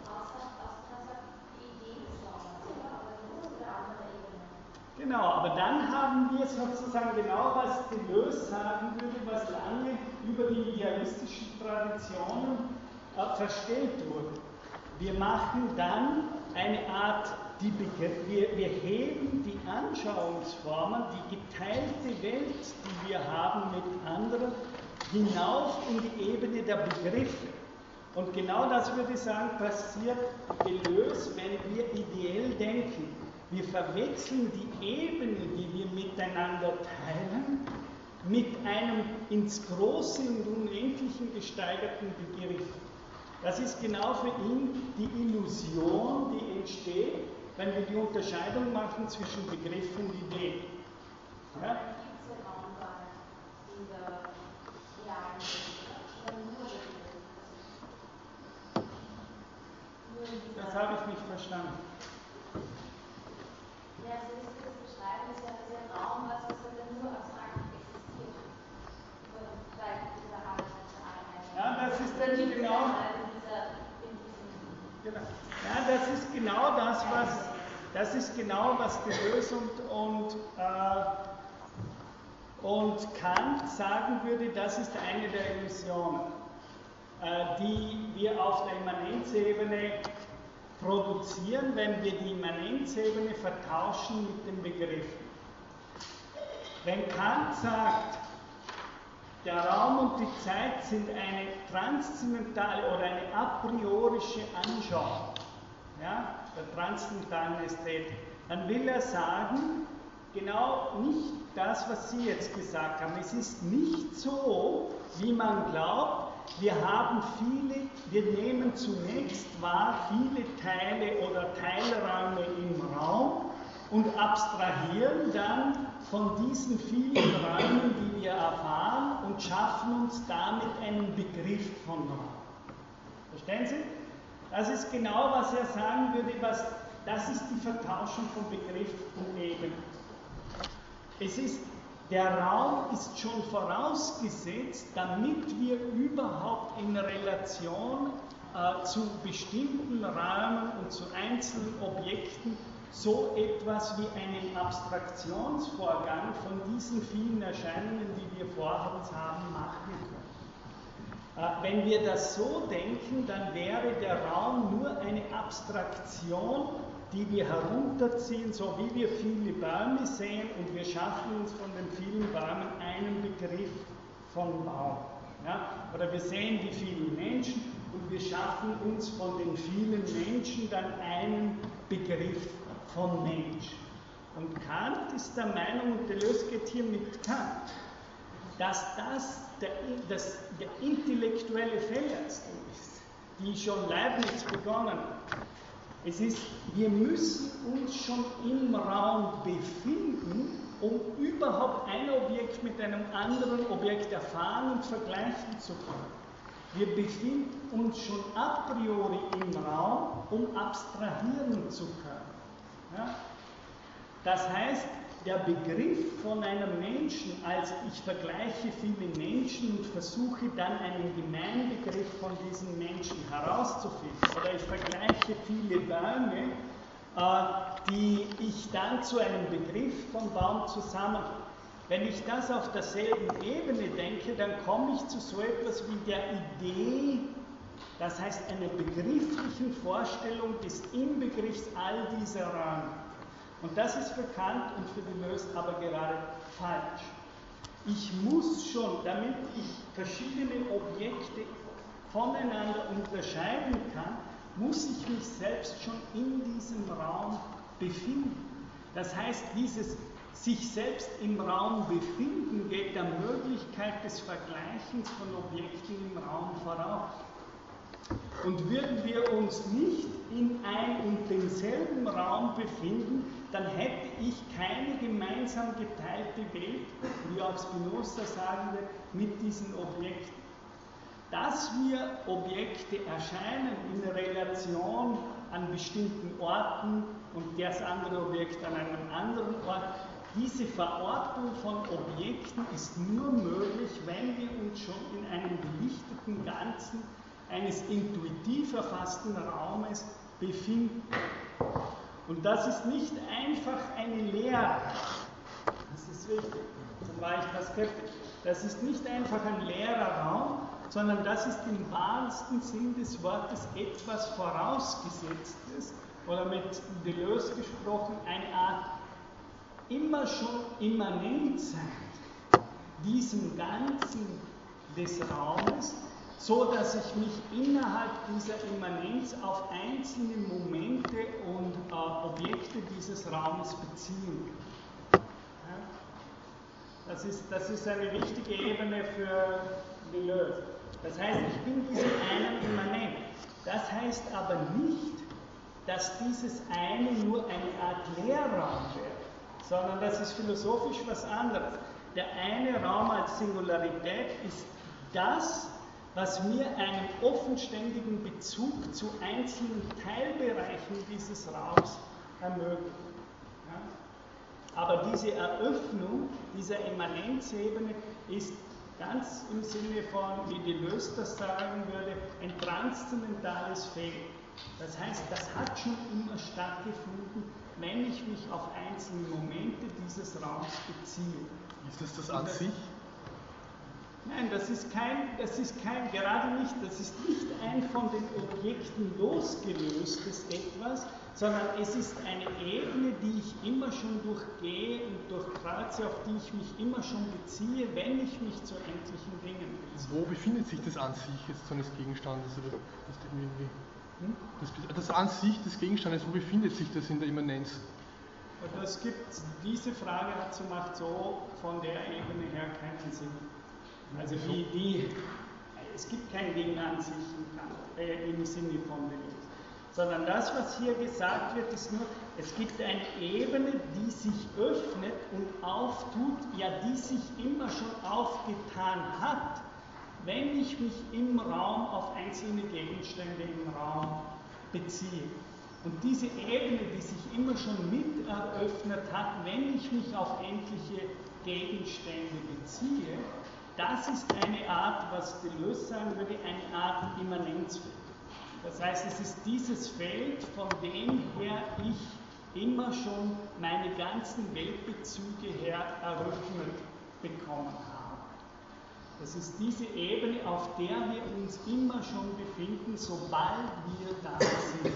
Genau, aber dann haben wir sozusagen genau, was Deleuze sagen würde, was lange über die idealistischen Traditionen äh, verstellt wurde. Wir machen dann eine Art, die wir, wir heben die Anschauungsformen, die geteilte Welt, die wir haben mit anderen, hinauf in die Ebene der Begriffe. Und genau das würde ich sagen, passiert Deleuze, wenn wir ideell denken. Wir verwechseln die Ebene, die wir miteinander teilen, mit einem ins Große und Unendliche gesteigerten Begriff. Das ist genau für ihn die Illusion, die entsteht, wenn wir die Unterscheidung machen zwischen Begriff und Idee. Ja? Das habe ich nicht verstanden.
Ja, so ist das Beschreiben, ist ja der Raum, was ist ja nur abstrakt existiert.
Ja, das ist dann genau. Genau. Ja, das ist genau das, was das ist genau was Deleuze und, und, äh, und Kant sagen würde, das ist eine der Illusionen, äh, die wir auf der Immanenzebene produzieren, wenn wir die Immanenzebene vertauschen mit den Begriffen. Wenn Kant sagt, der Raum und die Zeit sind eine transzendentale oder eine a priorische Anschauung, ja, der transzendentalen Ästhetik, dann will er sagen, genau nicht das, was Sie jetzt gesagt haben. Es ist nicht so, wie man glaubt, wir haben viele, wir nehmen zunächst wahr viele Teile oder Teilräume im Raum und abstrahieren dann von diesen vielen Räumen, die wir erfahren, und schaffen uns damit einen Begriff von Raum. Verstehen Sie? Das ist genau, was er sagen würde, was, das ist die Vertauschung von Begriff und Ebene. Es ist, der Raum ist schon vorausgesetzt, damit wir überhaupt in Relation äh, zu bestimmten Räumen und zu einzelnen Objekten so etwas wie einen Abstraktionsvorgang von diesen vielen Erscheinungen, die wir vor uns haben, machen können. Äh, wenn wir das so denken, dann wäre der Raum nur eine Abstraktion, die wir herunterziehen, so wie wir viele Bäume sehen, und wir schaffen uns von den vielen Bäumen einen Begriff von Baum. Ja? Oder wir sehen die vielen Menschen und wir schaffen uns von den vielen Menschen dann einen Begriff von Mensch. Und Kant ist der Meinung, und Deleuze geht hier mit Kant, dass das der, das der intellektuelle Fehlleistung ist, die schon Leibniz begonnen hat. Es ist, wir müssen uns schon im Raum befinden, um überhaupt ein Objekt mit einem anderen Objekt erfahren und vergleichen zu können. Wir befinden uns schon a priori im Raum, um abstrahieren zu können. Ja? Das heißt, der Begriff von einem Menschen, also ich vergleiche viele Menschen und versuche dann einen Gemeinbegriff von diesen Menschen herauszufinden, oder ich vergleiche viele Bäume, äh, die ich dann zu einem Begriff von Baum zusammenfasse. Wenn ich das auf derselben Ebene denke, dann komme ich zu so etwas wie der Idee, das heißt einer begrifflichen Vorstellung des Inbegriffs all dieser Räume. Und das ist für Kant und für Deleuze aber gerade falsch. Ich muss schon, damit ich verschiedene Objekte voneinander unterscheiden kann, muss ich mich selbst schon in diesem Raum befinden. Das heißt, dieses sich selbst im Raum befinden geht der Möglichkeit des Vergleichens von Objekten im Raum voraus. Und würden wir uns nicht in ein und denselben Raum befinden, dann hätte ich keine gemeinsam geteilte Welt, wie auch Spinoza sagen will, mit diesen Objekten. Dass mir Objekte erscheinen in Relation an bestimmten Orten und das andere Objekt an einem anderen Ort, diese Verortung von Objekten ist nur möglich, wenn wir uns schon in einem belichteten Ganzen eines intuitiv erfassten Raumes befinden. Und das ist nicht einfach eine Lehre. Das ist wichtig. Dann war ich da skeptisch. Das ist nicht einfach ein leerer Raum, sondern das ist im wahrsten Sinn des Wortes etwas Vorausgesetztes oder mit Deleuze gesprochen eine Art immer schon Immanentsein diesem Ganzen des Raumes, so dass ich mich innerhalb dieser Immanenz auf einzelne Momente und äh, Objekte dieses Raumes beziehen kann. Ja? Das ist, das ist eine wichtige Ebene für Deleuze. Das heißt, ich bin diesem einen immanent. Das heißt aber nicht, dass dieses eine nur eine Art Leerraum wäre, sondern das ist philosophisch was anderes. Der eine Raum als Singularität ist das, was mir einen offenständigen Bezug zu einzelnen Teilbereichen dieses Raums ermöglicht. Ja? Aber diese Eröffnung dieser Immanenzebene ist ganz im Sinne von, wie Deleuze das sagen würde, ein transzendentales Feld. Das heißt, das hat schon immer stattgefunden, wenn ich mich auf einzelne Momente dieses Raums beziehe.
Ist das das an sich?
Nein, das ist kein, das ist kein, gerade nicht, das ist nicht ein von den Objekten losgelöstes etwas, sondern es ist eine Ebene, die ich immer schon durchgehe und durchkreuze, auf die ich mich immer schon beziehe, wenn ich mich zu endlichen Dingen beziehe.
Wo befindet sich das an sich jetzt so eines Gegenstandes? Oder das, irgendwie, hm? das, das an sich des Gegenstandes, wo befindet sich das in der Immanenz?
Das gibt, diese Frage hat so, macht so von der Ebene her keinen Sinn. Also die, die, es gibt kein Ding an sich im, äh, im Sinne von Deleuze. Sondern das, was hier gesagt wird, ist nur, es gibt eine Ebene, die sich öffnet und auftut, ja, die sich immer schon aufgetan hat, wenn ich mich im Raum auf einzelne Gegenstände im Raum beziehe. Und diese Ebene, die sich immer schon mit eröffnet hat, wenn ich mich auf endliche Gegenstände beziehe, das ist eine Art, was Deleuze sagen würde, eine Art Immanenzfeld. Das heißt, es ist dieses Feld, von dem her ich immer schon meine ganzen Weltbezüge her eröffnet bekommen habe. Das ist diese Ebene, auf der wir uns immer schon befinden, sobald wir da sind.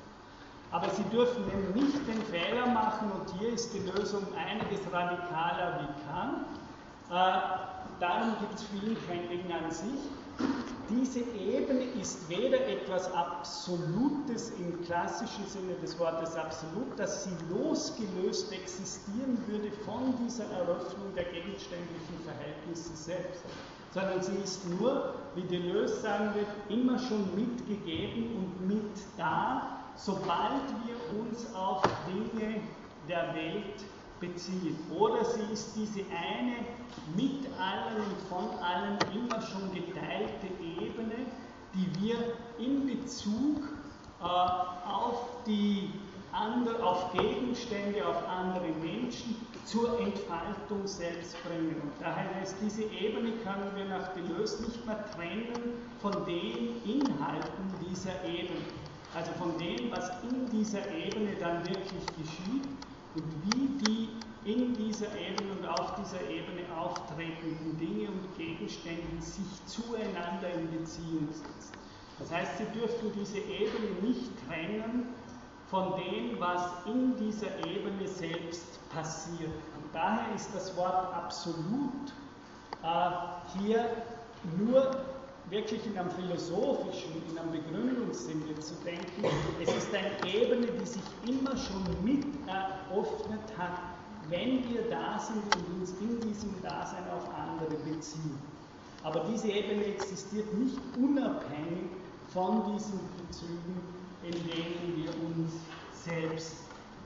Aber Sie dürfen eben nicht den Fehler machen, und hier ist die Lösung einiges radikaler wie Kant. Äh, darum gibt es vielen kein Ding an sich. Diese Ebene ist weder etwas Absolutes im klassischen Sinne des Wortes absolut, dass sie losgelöst existieren würde von dieser Eröffnung der gegenständlichen Verhältnisse selbst, sondern sie ist nur, wie Deleuze sagen wird, immer schon mitgegeben und mit da, sobald wir uns auf Dinge der Welt beziehen. Oder sie ist diese eine mit allen und von allen immer schon geteilte Ebene, die wir in Bezug äh, auf, die andere, auf Gegenstände, auf andere Menschen zur Entfaltung selbst bringen. Und daher ist diese Ebene, können wir nach Deleuze nicht mehr trennen von den Inhalten dieser Ebene. Also von dem, was in dieser Ebene dann wirklich geschieht und wie die in dieser Ebene und auf dieser Ebene auftretenden Dinge und Gegenstände sich zueinander in Beziehung setzen. Das heißt, Sie dürfen diese Ebene nicht trennen von dem, was in dieser Ebene selbst passiert. Und daher ist das Wort absolut äh, hier nur wirklich in einem philosophischen, in einem Begründungssinne zu denken. Es ist eine Ebene, die sich immer schon mit eröffnet hat, wenn wir da sind und uns in diesem Dasein auf andere beziehen. Aber diese Ebene existiert nicht unabhängig von diesen Bezügen, in denen wir uns selbst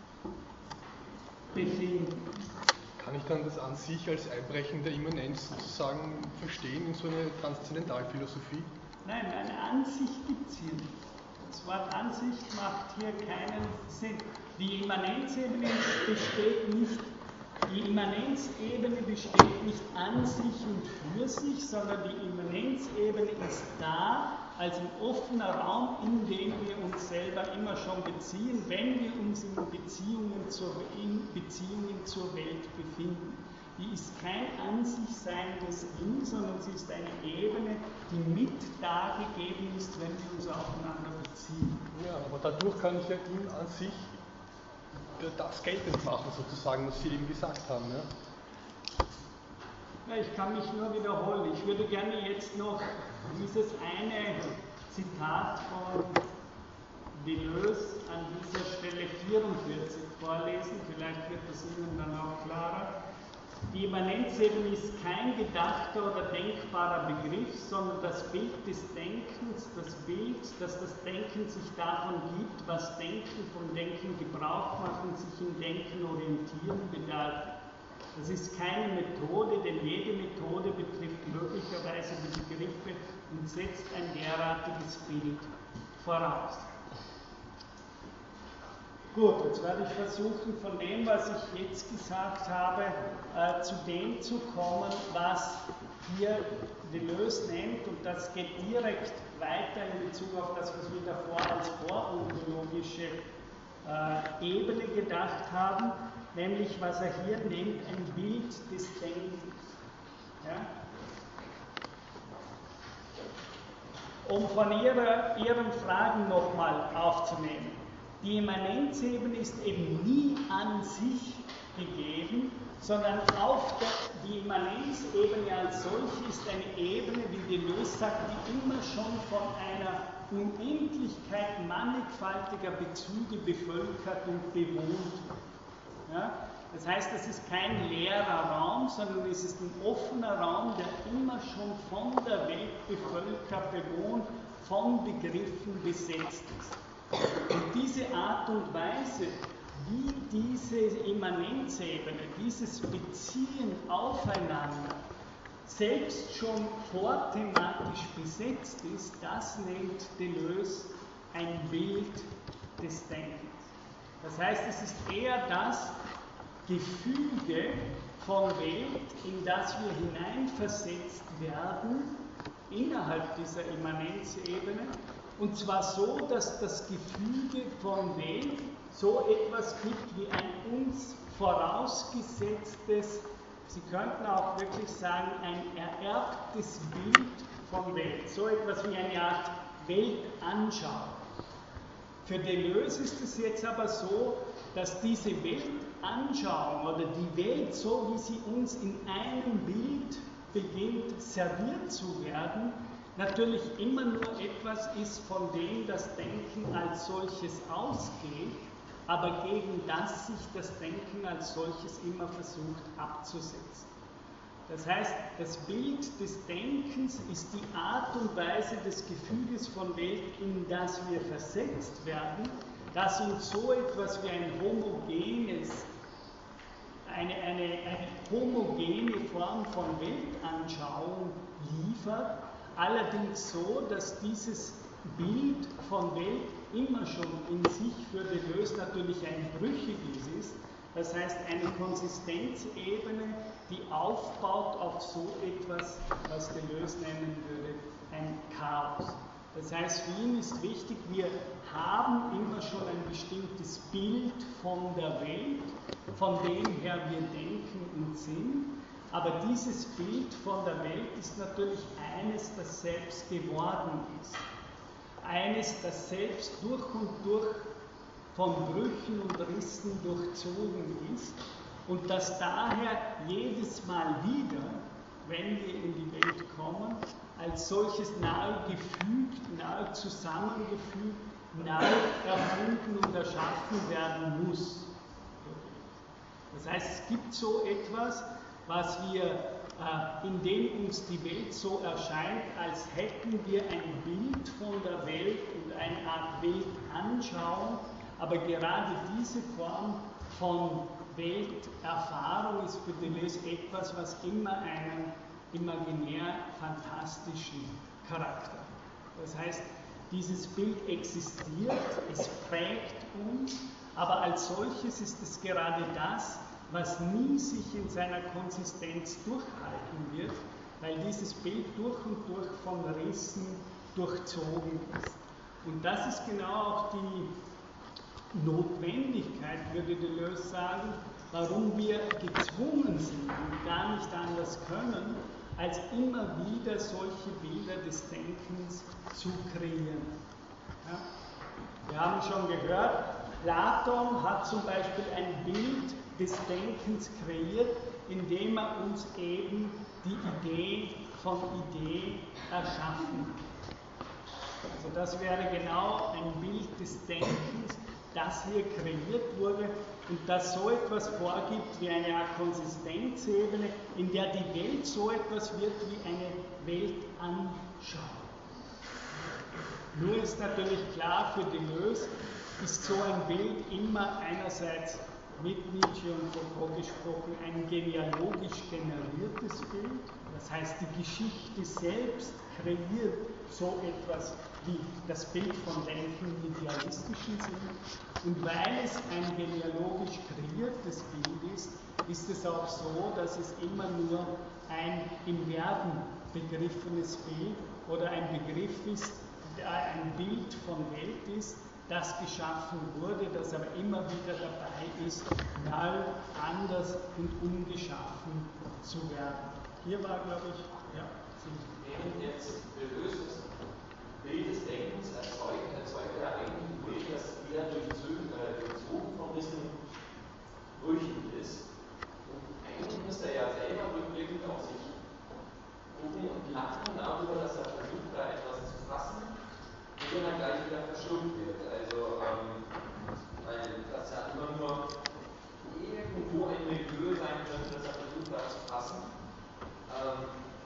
befinden.
Kann ich dann das an sich als Einbrechen der Immanenz sozusagen verstehen in so eine Transzendentalphilosophie?
Nein, eine Ansicht gibt es hier nicht. Das Wort Ansicht macht hier keinen Sinn. Die Immanenzebene besteht nicht, die Immanenzebene besteht nicht an sich und für sich, sondern die Immanenzebene ist da als ein offener Raum, in dem wir uns selber immer schon beziehen, wenn wir uns in Beziehungen zur, in Beziehungen zur Welt befinden. Die ist kein an sich seiendes Ding, sondern sie ist eine Ebene, die mit dargegeben ist, wenn wir uns aufeinander beziehen.
Ja, aber dadurch kann ich ja ihn an sich das geltend machen, sozusagen, was Sie eben gesagt haben. Ja?
Ja, ich kann mich nur wiederholen. Ich würde gerne jetzt noch dieses eine Zitat von Deleuze an dieser Stelle vierundvierzig vorlesen. Vielleicht wird es Ihnen dann auch klarer. Die Immanenzebene ist kein gedachter oder denkbarer Begriff, sondern das Bild des Denkens, das Bild, dass das Denken sich davon gibt, was Denken vom Denken Gebrauch machen, sich im Denken orientieren bedeutet. Das ist keine Methode, denn jede Methode betrifft möglicherweise die Begriffe und setzt ein derartiges Bild voraus. Gut, jetzt werde ich versuchen, von dem, was ich jetzt gesagt habe, äh, zu dem zu kommen, was hier Deleuze nennt, und das geht direkt weiter in Bezug auf das, was wir davor als vorontologische äh, Ebene gedacht haben, nämlich was er hier nennt, ein Bild des Denkens. Ja? Um von ihrer, Ihren Fragen nochmal aufzunehmen. Die Immanenzebene ist eben nie an sich gegeben, sondern auf der, die Immanenzebene als solche ist eine Ebene, wie Deleuze sagt, die immer schon von einer Unendlichkeit mannigfaltiger Bezüge bevölkert und bewohnt wird. Ja? Das heißt, es ist kein leerer Raum, sondern es ist ein offener Raum, der immer schon von der Welt bevölkert, bewohnt, von Begriffen besetzt ist. Und diese Art und Weise, wie diese Immanenzebene, dieses Beziehen aufeinander selbst schon vorthematisch besetzt ist, das nennt Deleuze ein Bild des Denkens. Das heißt, es ist eher das Gefüge von Welt, in das wir hineinversetzt werden, innerhalb dieser Immanenzebene, und zwar so, dass das Gefüge von Welt so etwas gibt wie ein uns vorausgesetztes, Sie könnten auch wirklich sagen, ein ererbtes Bild von Welt, so etwas wie eine Art Weltanschauung. Für Deleuze ist es jetzt aber so, dass diese Weltanschauung oder die Welt, so wie sie uns in einem Bild beginnt serviert zu werden, natürlich immer nur etwas ist, von dem das Denken als solches ausgeht, aber gegen das sich das Denken als solches immer versucht abzusetzen. Das heißt, das Bild des Denkens ist die Art und Weise des Gefüges von Welt, in das wir versetzt werden, das uns so etwas wie ein homogenes, eine, eine, eine homogene Form von Weltanschauung liefert, allerdings so, dass dieses Bild von Welt immer schon in sich für Deleuze natürlich ein brüchiges ist. Das heißt, eine Konsistenzebene, die aufbaut auf so etwas, was Deleuze nennen würde, ein Chaos. Das heißt, für ihn ist wichtig, wir haben immer schon ein bestimmtes Bild von der Welt, von dem her wir denken und sind, aber dieses Bild von der Welt ist natürlich eines, das selbst geworden ist. Eines, das selbst durch und durch von Brüchen und Rissen durchzogen ist und das daher jedes Mal wieder, wenn wir in die Welt kommen, als solches nahe gefügt, nahe zusammengefügt, nahe erfunden und erschaffen werden muss. Das heißt, es gibt so etwas, was wir, äh, in dem uns die Welt so erscheint, als hätten wir ein Bild von der Welt und eine Art Weltanschauung, aber gerade diese Form von Welterfahrung ist für Deleuze etwas, was immer einen imaginär fantastischen Charakter hat. Das heißt, dieses Bild existiert, es prägt uns, aber als solches ist es gerade das, was nie sich in seiner Konsistenz durchhalten wird, weil dieses Bild durch und durch von Rissen durchzogen ist. Und das ist genau auch die Notwendigkeit, würde Deleuze sagen, warum wir gezwungen sind und gar nicht anders können, als immer wieder solche Bilder des Denkens zu kreieren. Ja? Wir haben schon gehört, Platon hat zum Beispiel ein Bild des Denkens kreiert, indem er uns eben die Idee von Idee erschaffen hat. Also das wäre genau ein Bild des Denkens, das hier kreiert wurde und das so etwas vorgibt wie eine Art Konsistenzebene, in der die Welt so etwas wird wie eine Weltanschauung. Nur ist natürlich klar, für Deleuze ist so ein Bild immer einerseits mit Nietzsche und Foucault gesprochen ein genealogisch generiertes Bild. Das heißt, die Geschichte selbst kreiert so etwas wie das Bild von Denken im idealistischen Sinn. Und weil es ein genealogisch kreiertes Bild ist, ist es auch so, dass es immer nur ein im Werden begriffenes Bild oder ein Begriff ist, ein Bild von Welt ist, das geschaffen wurde, das aber immer wieder dabei ist, neu, anders und umgeschaffen zu werden. Hier war, glaube ich, ja.
Während jetzt Deleuze Bild des Denkens erzeugt, erzeugt er eigentlich ein Bild, das eher durchzogen, äh, durchzogen von diesen Brüchen ist. Und eigentlich müsste er ja selber rückblickend auf sich gucken und lachen darüber, dass er versucht, da etwas zu fassen, und dann gleich wieder verschluckt wird. Also, ähm, weil das ja immer nur irgendwo ein Milieu sein könnte, das er versucht, da zu fassen. Ähm,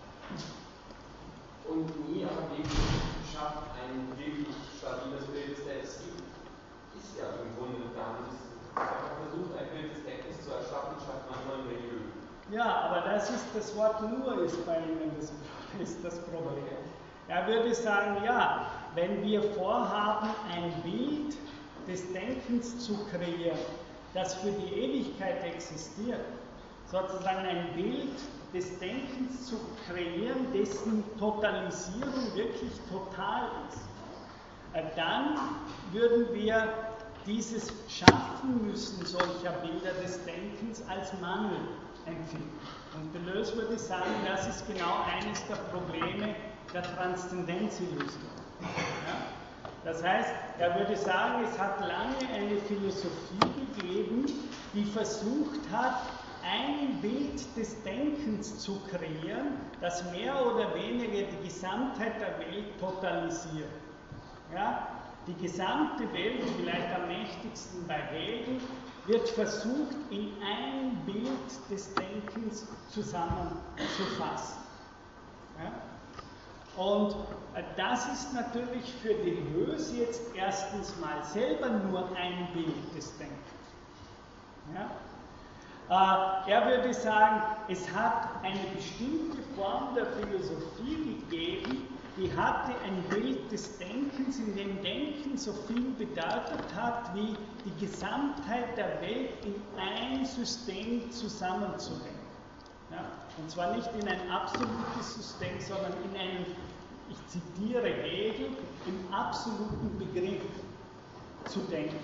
und nie aber wirklich schafft, ein wirklich stabiles Bild des Denkens gibt, ist ja im Grunde gar nicht. Wenn man versucht, ein Bild des Denkens zu erschaffen, schafft man immer ein Milieu.
Ja, aber das ist das Wort nur ist bei Ihnen das, ist das Problem. Er würde sagen, ja, wenn wir vorhaben, ein Bild des Denkens zu kreieren, das für die Ewigkeit existiert, sozusagen ein Bild des Denkens zu kreieren, dessen Totalisierung wirklich total ist, dann würden wir dieses Schaffen müssen solcher Bilder des Denkens als Mangel empfinden. Und Deleuze würde sagen, das ist genau eines der Probleme der Transzendenzillusion. Ja? Das heißt, er würde sagen, es hat lange eine Philosophie gegeben, die versucht hat, ein Bild des Denkens zu kreieren, das mehr oder weniger die Gesamtheit der Welt totalisiert. Ja? Die gesamte Welt, vielleicht am mächtigsten bei Hegel, wird versucht, in ein Bild des Denkens zusammenzufassen. Ja? Und das ist natürlich für Deleuze jetzt erstens mal selber nur ein Bild des Denkens. Ja? Äh, er würde sagen, es hat eine bestimmte Form der Philosophie gegeben, die hatte ein Bild des Denkens, in dem Denken so viel bedeutet hat, wie die Gesamtheit der Welt in ein System zusammenzubringen. Ja? Und zwar nicht in ein absolutes System, sondern in einen, ich zitiere Hegel, im absoluten Begriff zu denken.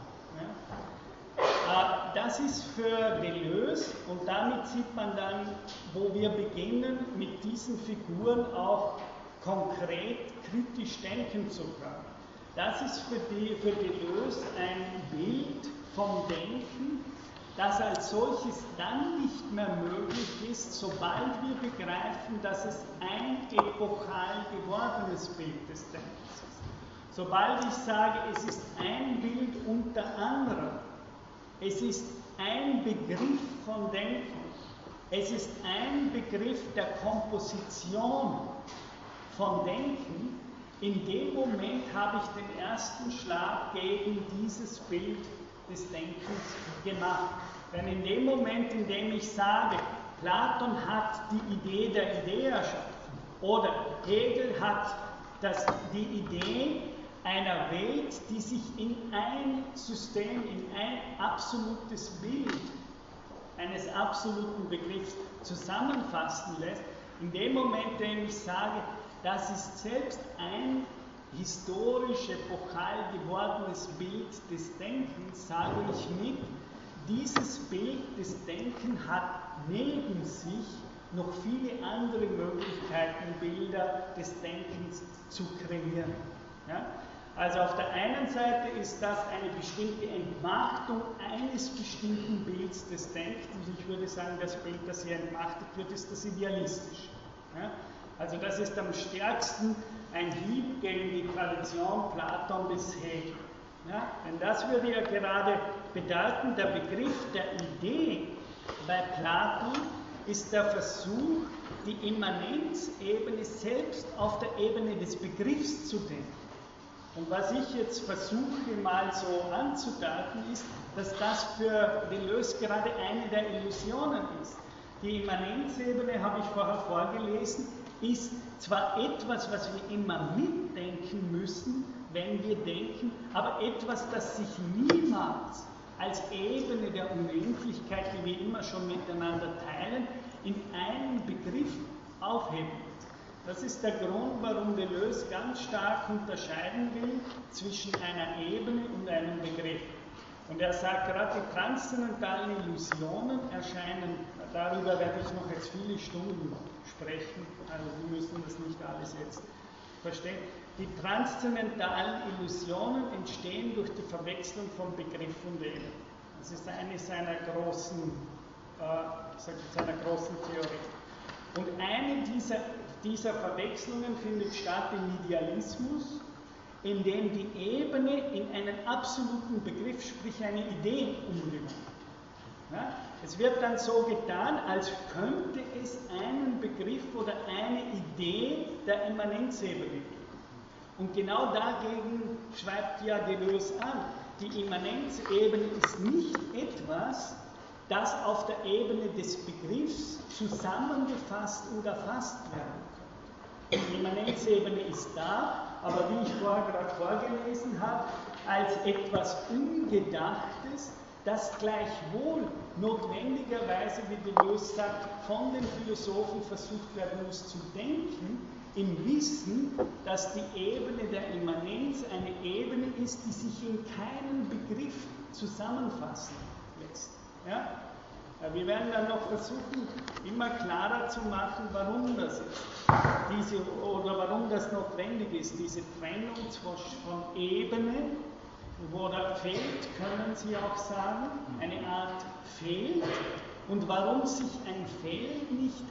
Ja? Das ist für Deleuze, und damit sieht man dann, wo wir beginnen, mit diesen Figuren auch konkret kritisch denken zu können. Das ist für, die, für Deleuze ein Bild vom Denken, das als solches dann nicht mehr möglich ist, sobald wir begreifen, dass es ein epochal gewordenes Bild des Denkens ist. Sobald ich sage, es ist ein Bild unter anderem, es ist ein Begriff von Denken, es ist ein Begriff der Komposition von Denken, in dem Moment habe ich den ersten Schlag gegen dieses Bild des Denkens gemacht. Denn in dem Moment, in dem ich sage, Platon hat die Idee der Idee erschaffen oder Hegel hat das, die Idee einer Welt, die sich in ein System, in ein absolutes Bild eines absoluten Begriffs zusammenfassen lässt, in dem Moment, in dem ich sage, das ist selbst ein historisch epochal gewordenes Bild des Denkens, sage ich mit, dieses Bild des Denkens hat neben sich noch viele andere Möglichkeiten, Bilder des Denkens zu kreieren. Ja? Also auf der einen Seite ist das eine bestimmte Entmachtung eines bestimmten Bilds des Denkens. Ich würde sagen, das Bild, das hier entmachtet wird, ist das idealistische. Ja? Also das ist am stärksten ein Hieb gegen die Tradition Platon bis Hegel. Ja? Denn das würde ja gerade bedeuten, der Begriff der Idee bei Platon ist der Versuch, die Immanenzebene selbst auf der Ebene des Begriffs zu denken. Und was ich jetzt versuche mal so anzudeuten, ist, dass das für Deleuze gerade eine der Illusionen ist. Die Immanenzebene, habe ich vorher vorgelesen, ist zwar etwas, was wir immer mitdenken müssen, wenn wir denken, aber etwas, das sich niemals als Ebene der Unendlichkeit, die wir immer schon miteinander teilen, in einen Begriff aufheben wird. Das ist der Grund, warum Deleuze ganz stark unterscheiden will zwischen einer Ebene und einem Begriff. Und er sagt, gerade die transzendentalen Illusionen erscheinen, darüber werde ich noch jetzt viele Stunden sprechen, also Sie müssen das nicht alles jetzt verstehen. Die transzendentalen Illusionen entstehen durch die Verwechslung von Begriff und Ebene. Das ist eine seiner großen, äh, seiner großen Theorie. Und eine dieser, dieser Verwechslungen findet statt im Idealismus, in dem die Ebene in einen absoluten Begriff, sprich eine Idee, umgewandelt. Ja? Es wird dann so getan, als könnte es einen Begriff oder eine Idee der Immanenzebene geben. Und genau dagegen schreibt ja Deleuze an, die Immanenzebene ist nicht etwas, das auf der Ebene des Begriffs zusammengefasst und erfasst werden kann. Die Immanenzebene ist da, aber wie ich vorher gerade vorgelesen habe, als etwas Ungedachtes, das gleichwohl notwendigerweise, wie Deleuze sagt, von den Philosophen versucht werden muss zu denken, im Wissen, dass die Ebene der Immanenz eine Ebene ist, die sich in keinen Begriff zusammenfassen lässt. Ja? Wir werden dann noch versuchen, immer klarer zu machen, warum das ist, diese, oder warum das notwendig ist, diese Trennung von Ebene, wo da fehlt, können Sie auch sagen, eine Art Feld, und warum sich ein Feld nicht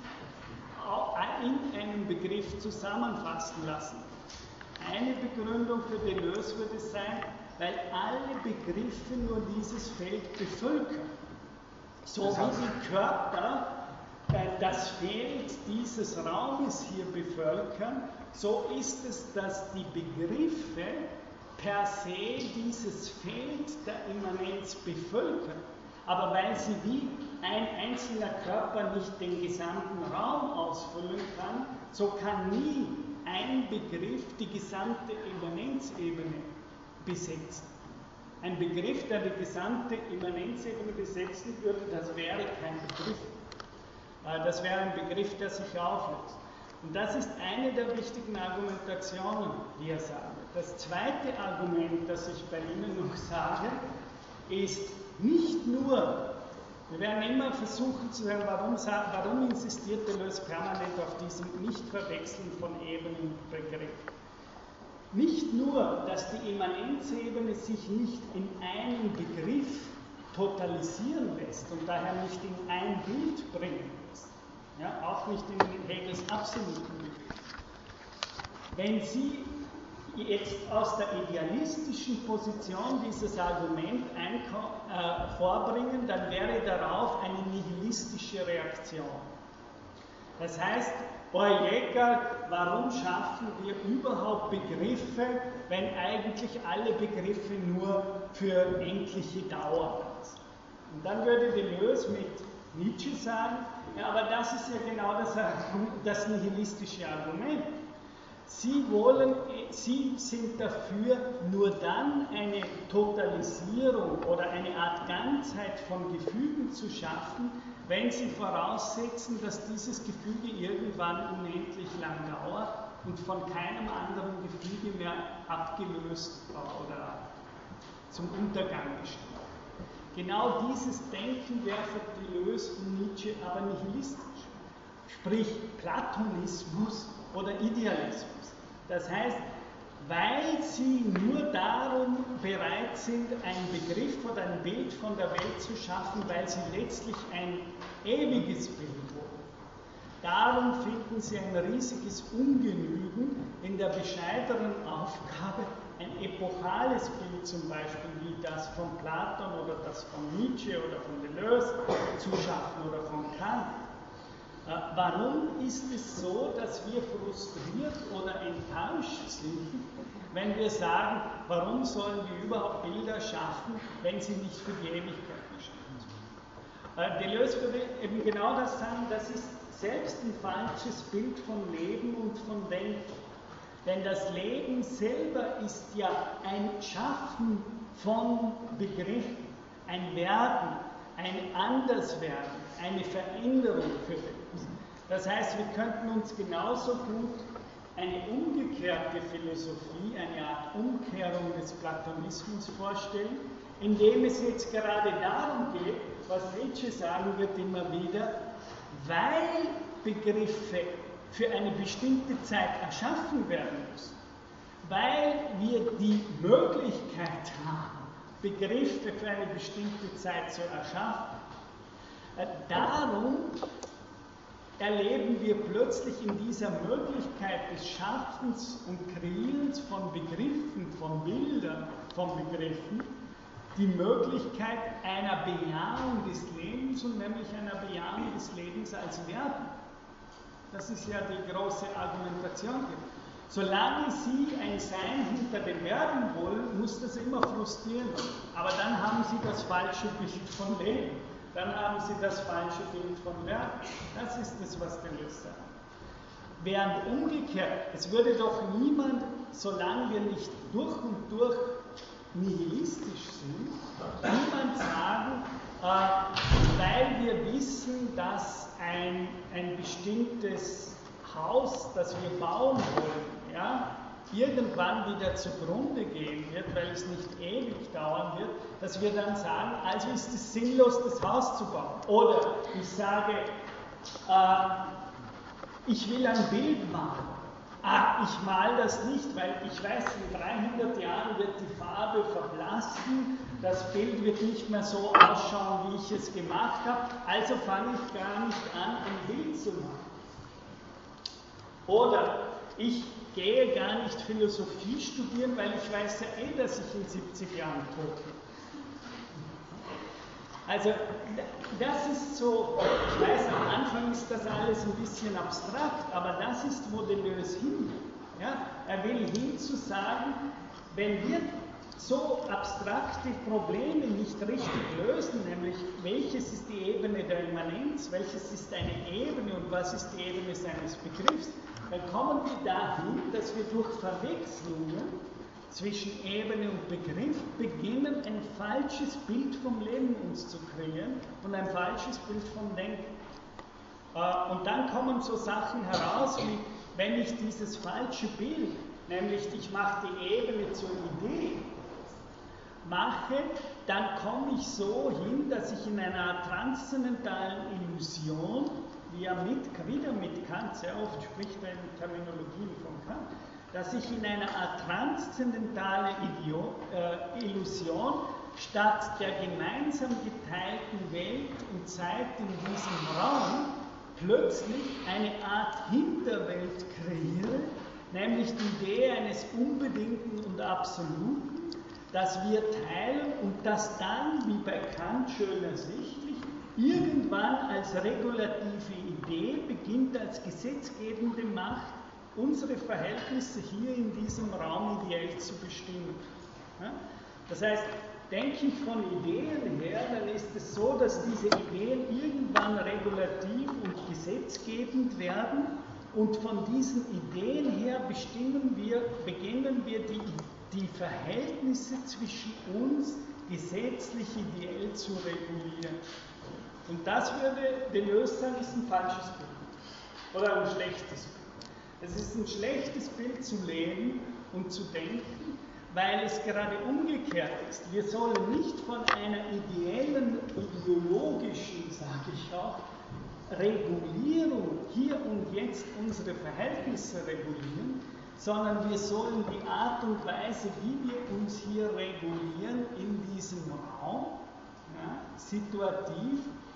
in einem Begriff zusammenfassen lassen. Eine Begründung für Deleuze würde es sein, weil alle Begriffe nur dieses Feld bevölkern. So wie die Körper äh, das Feld dieses Raumes hier bevölkern, so ist es, dass die Begriffe per se dieses Feld der Immanenz bevölkern. Aber weil sie wie ein einzelner Körper nicht den gesamten Raum ausfüllen kann, so kann nie ein Begriff die gesamte Immanenzebene besetzen. Ein Begriff, der die gesamte Immanenzebene besetzen würde, das wäre kein Begriff. Das wäre ein Begriff, der sich auflöst. Und das ist eine der wichtigen Argumentationen, die er sagt. Das zweite Argument, das ich bei Ihnen noch sage, ist nicht nur, wir werden immer versuchen zu sagen, warum, warum insistiert Deleuze permanent auf diesem Nicht-Verwechseln von Ebenenbegriff. Nicht nur, dass die Immanenzebene sich nicht in einen Begriff totalisieren lässt und daher nicht in ein Bild bringen lässt, ja, auch nicht in Hegels absoluten Begriff. Wenn Sie jetzt aus der idealistischen Position dieses Argument äh, vorbringen, dann wäre darauf eine nihilistische Reaktion. Das heißt, Ojeker, warum schaffen wir überhaupt Begriffe, wenn eigentlich alle Begriffe nur für endliche Dauer sind? Und dann würde Deleuze mit Nietzsche sagen, ja, aber das ist ja genau das, das nihilistische Argument. Sie wollen, Sie sind dafür, nur dann eine Totalisierung oder eine Art Ganzheit von Gefügen zu schaffen, wenn Sie voraussetzen, dass dieses Gefüge irgendwann unendlich lang dauert und von keinem anderen Gefüge mehr abgelöst oder zum Untergang bestimmt. Genau dieses Denken wäre für Deleuze und Nietzsche aber nihilistisch, sprich Platonismus oder Idealismus. Das heißt, weil sie nur darum bereit sind, einen Begriff oder ein Bild von der Welt zu schaffen, weil sie letztlich ein ewiges Bild wollen. Darum finden sie ein riesiges Ungenügen in der bescheidenen Aufgabe, ein epochales Bild zum Beispiel wie das von Platon oder das von Nietzsche oder von Deleuze zu schaffen oder von Kant. Äh, warum ist es so, dass wir frustriert oder enttäuscht sind, wenn wir sagen, warum sollen wir überhaupt Bilder schaffen, wenn sie nicht für die Ewigkeit bestimmt sind? Äh, Deleuze würde eben genau das sagen, das ist selbst ein falsches Bild von Leben und von Denken. Denn das Leben selber ist ja ein Schaffen von Begriffen, ein Werden, ein Anderswerden, eine Veränderung für uns. Das heißt, wir könnten uns genauso gut eine umgekehrte Philosophie, eine Art Umkehrung des Platonismus vorstellen, indem es jetzt gerade darum geht, was Nietzsche sagen wird immer wieder, weil Begriffe für eine bestimmte Zeit erschaffen werden müssen, weil wir die Möglichkeit haben, Begriffe für eine bestimmte Zeit zu erschaffen. Darum erleben wir plötzlich in dieser Möglichkeit des Schaffens und Kreierens von Begriffen, von Bildern, von Begriffen, die Möglichkeit einer Bejahung des Lebens und nämlich einer Bejahung des Lebens als Werden. Das ist ja die große Argumentation hier. Solange Sie ein Sein hinter dem Werden wollen, muss das immer frustrieren. Aber dann haben Sie das falsche Bild von Leben. Dann haben Sie das falsche Bild von Werden. Das ist das, was Deleuze sagt. Während umgekehrt, es würde doch niemand, solange wir nicht durch und durch nihilistisch sind, niemand sagen, äh, weil wir wissen, dass ein, ein bestimmtes Haus, das wir bauen wollen, ja, irgendwann wieder zugrunde gehen wird, weil es nicht ewig dauern wird, dass wir dann sagen, also ist es sinnlos, das Haus zu bauen. Oder ich sage, äh, ich will ein Bild malen. Ah, ich male das nicht, weil ich weiß, in dreihundert Jahren wird die Farbe verblassen, das Bild wird nicht mehr so ausschauen, wie ich es gemacht habe, also fange ich gar nicht an, ein Bild zu machen. Oder ich gehe gar nicht Philosophie studieren, weil ich weiß ja eh, dass ich in siebzig Jahren tot bin. Also das ist so, ich weiß, am Anfang ist das alles ein bisschen abstrakt, aber das ist, wo Deleuze hin will. Ja? Er will hin zu sagen, wenn wir so abstrakte Probleme nicht richtig lösen, nämlich welches ist die Ebene der Immanenz, welches ist eine Ebene und was ist die Ebene seines Begriffs, dann kommen wir dahin, dass wir durch Verwechslungen zwischen Ebene und Begriff beginnen, ein falsches Bild vom Leben uns zu kreieren und ein falsches Bild vom Denken. Und dann kommen so Sachen heraus, wie wenn ich dieses falsche Bild, nämlich ich mache die Ebene zur Idee, mache, dann komme ich so hin, dass ich in einer Art transzendentalen Illusion, wie er mit, wieder mit Kant sehr oft spricht, in Terminologien von Kant, dass ich in einer Art transzendentale Idio, äh, Illusion statt der gemeinsam geteilten Welt und Zeit in diesem Raum plötzlich eine Art Hinterwelt kreiere, nämlich die Idee eines Unbedingten und Absoluten, das wir teilen und das dann, wie bei Kant schön ersichtlich, irgendwann als regulative Idee beginnt, als gesetzgebende Macht, unsere Verhältnisse hier in diesem Raum ideell zu bestimmen. Das heißt, denke ich von Ideen her, dann ist es so, dass diese Ideen irgendwann regulativ und gesetzgebend werden und von diesen Ideen her bestimmen wir, beginnen wir die, die Verhältnisse zwischen uns gesetzlich ideell zu regulieren. Und das würde Deleuze sagen, ist ein falsches Bild oder ein schlechtes Bild. Es ist ein schlechtes Bild zu leben und zu denken, weil es gerade umgekehrt ist. Wir sollen nicht von einer ideellen, ideologischen, sage ich auch, Regulierung hier und jetzt unsere Verhältnisse regulieren, sondern wir sollen die Art und Weise, wie wir uns hier regulieren in diesem Raum, ja, situativ,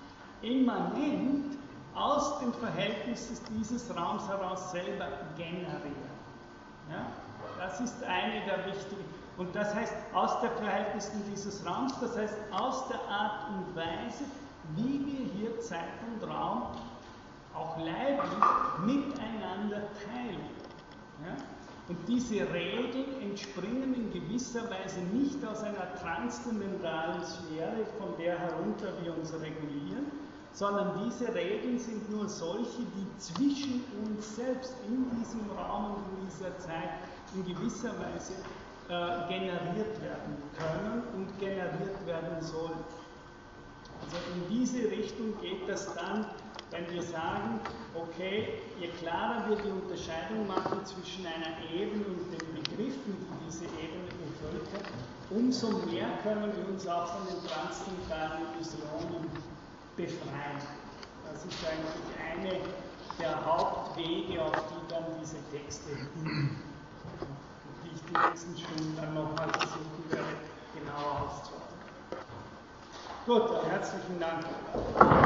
immanent aus den Verhältnissen dieses Raums heraus selber generieren. Ja? Das ist eine der wichtigen, und das heißt aus den Verhältnissen dieses Raums, das heißt aus der Art und Weise, wie wir hier Zeit und Raum auch leiblich miteinander teilen. Ja? Und diese Regeln entspringen in gewisser Weise nicht aus einer transzendentalen Sphäre, von der herunter wir uns regulieren, sondern diese Regeln sind nur solche, die zwischen uns selbst in diesem Raum und in dieser Zeit in gewisser Weise äh, generiert werden können und generiert werden sollen. Also in diese Richtung geht das dann, wenn wir sagen, okay, je klarer wir die Unterscheidung machen zwischen einer Ebene und den Begriffen, die diese Ebene bevölkert, umso mehr können wir uns auch von den transzendentalen Illusionen befreien. Das ist eigentlich eine der Hauptwege, auf die dann diese Texte, die ich die nächsten Stunden dann nochmal versuchen werde, genauer auszuarbeiten. Gut, dann herzlichen Dank.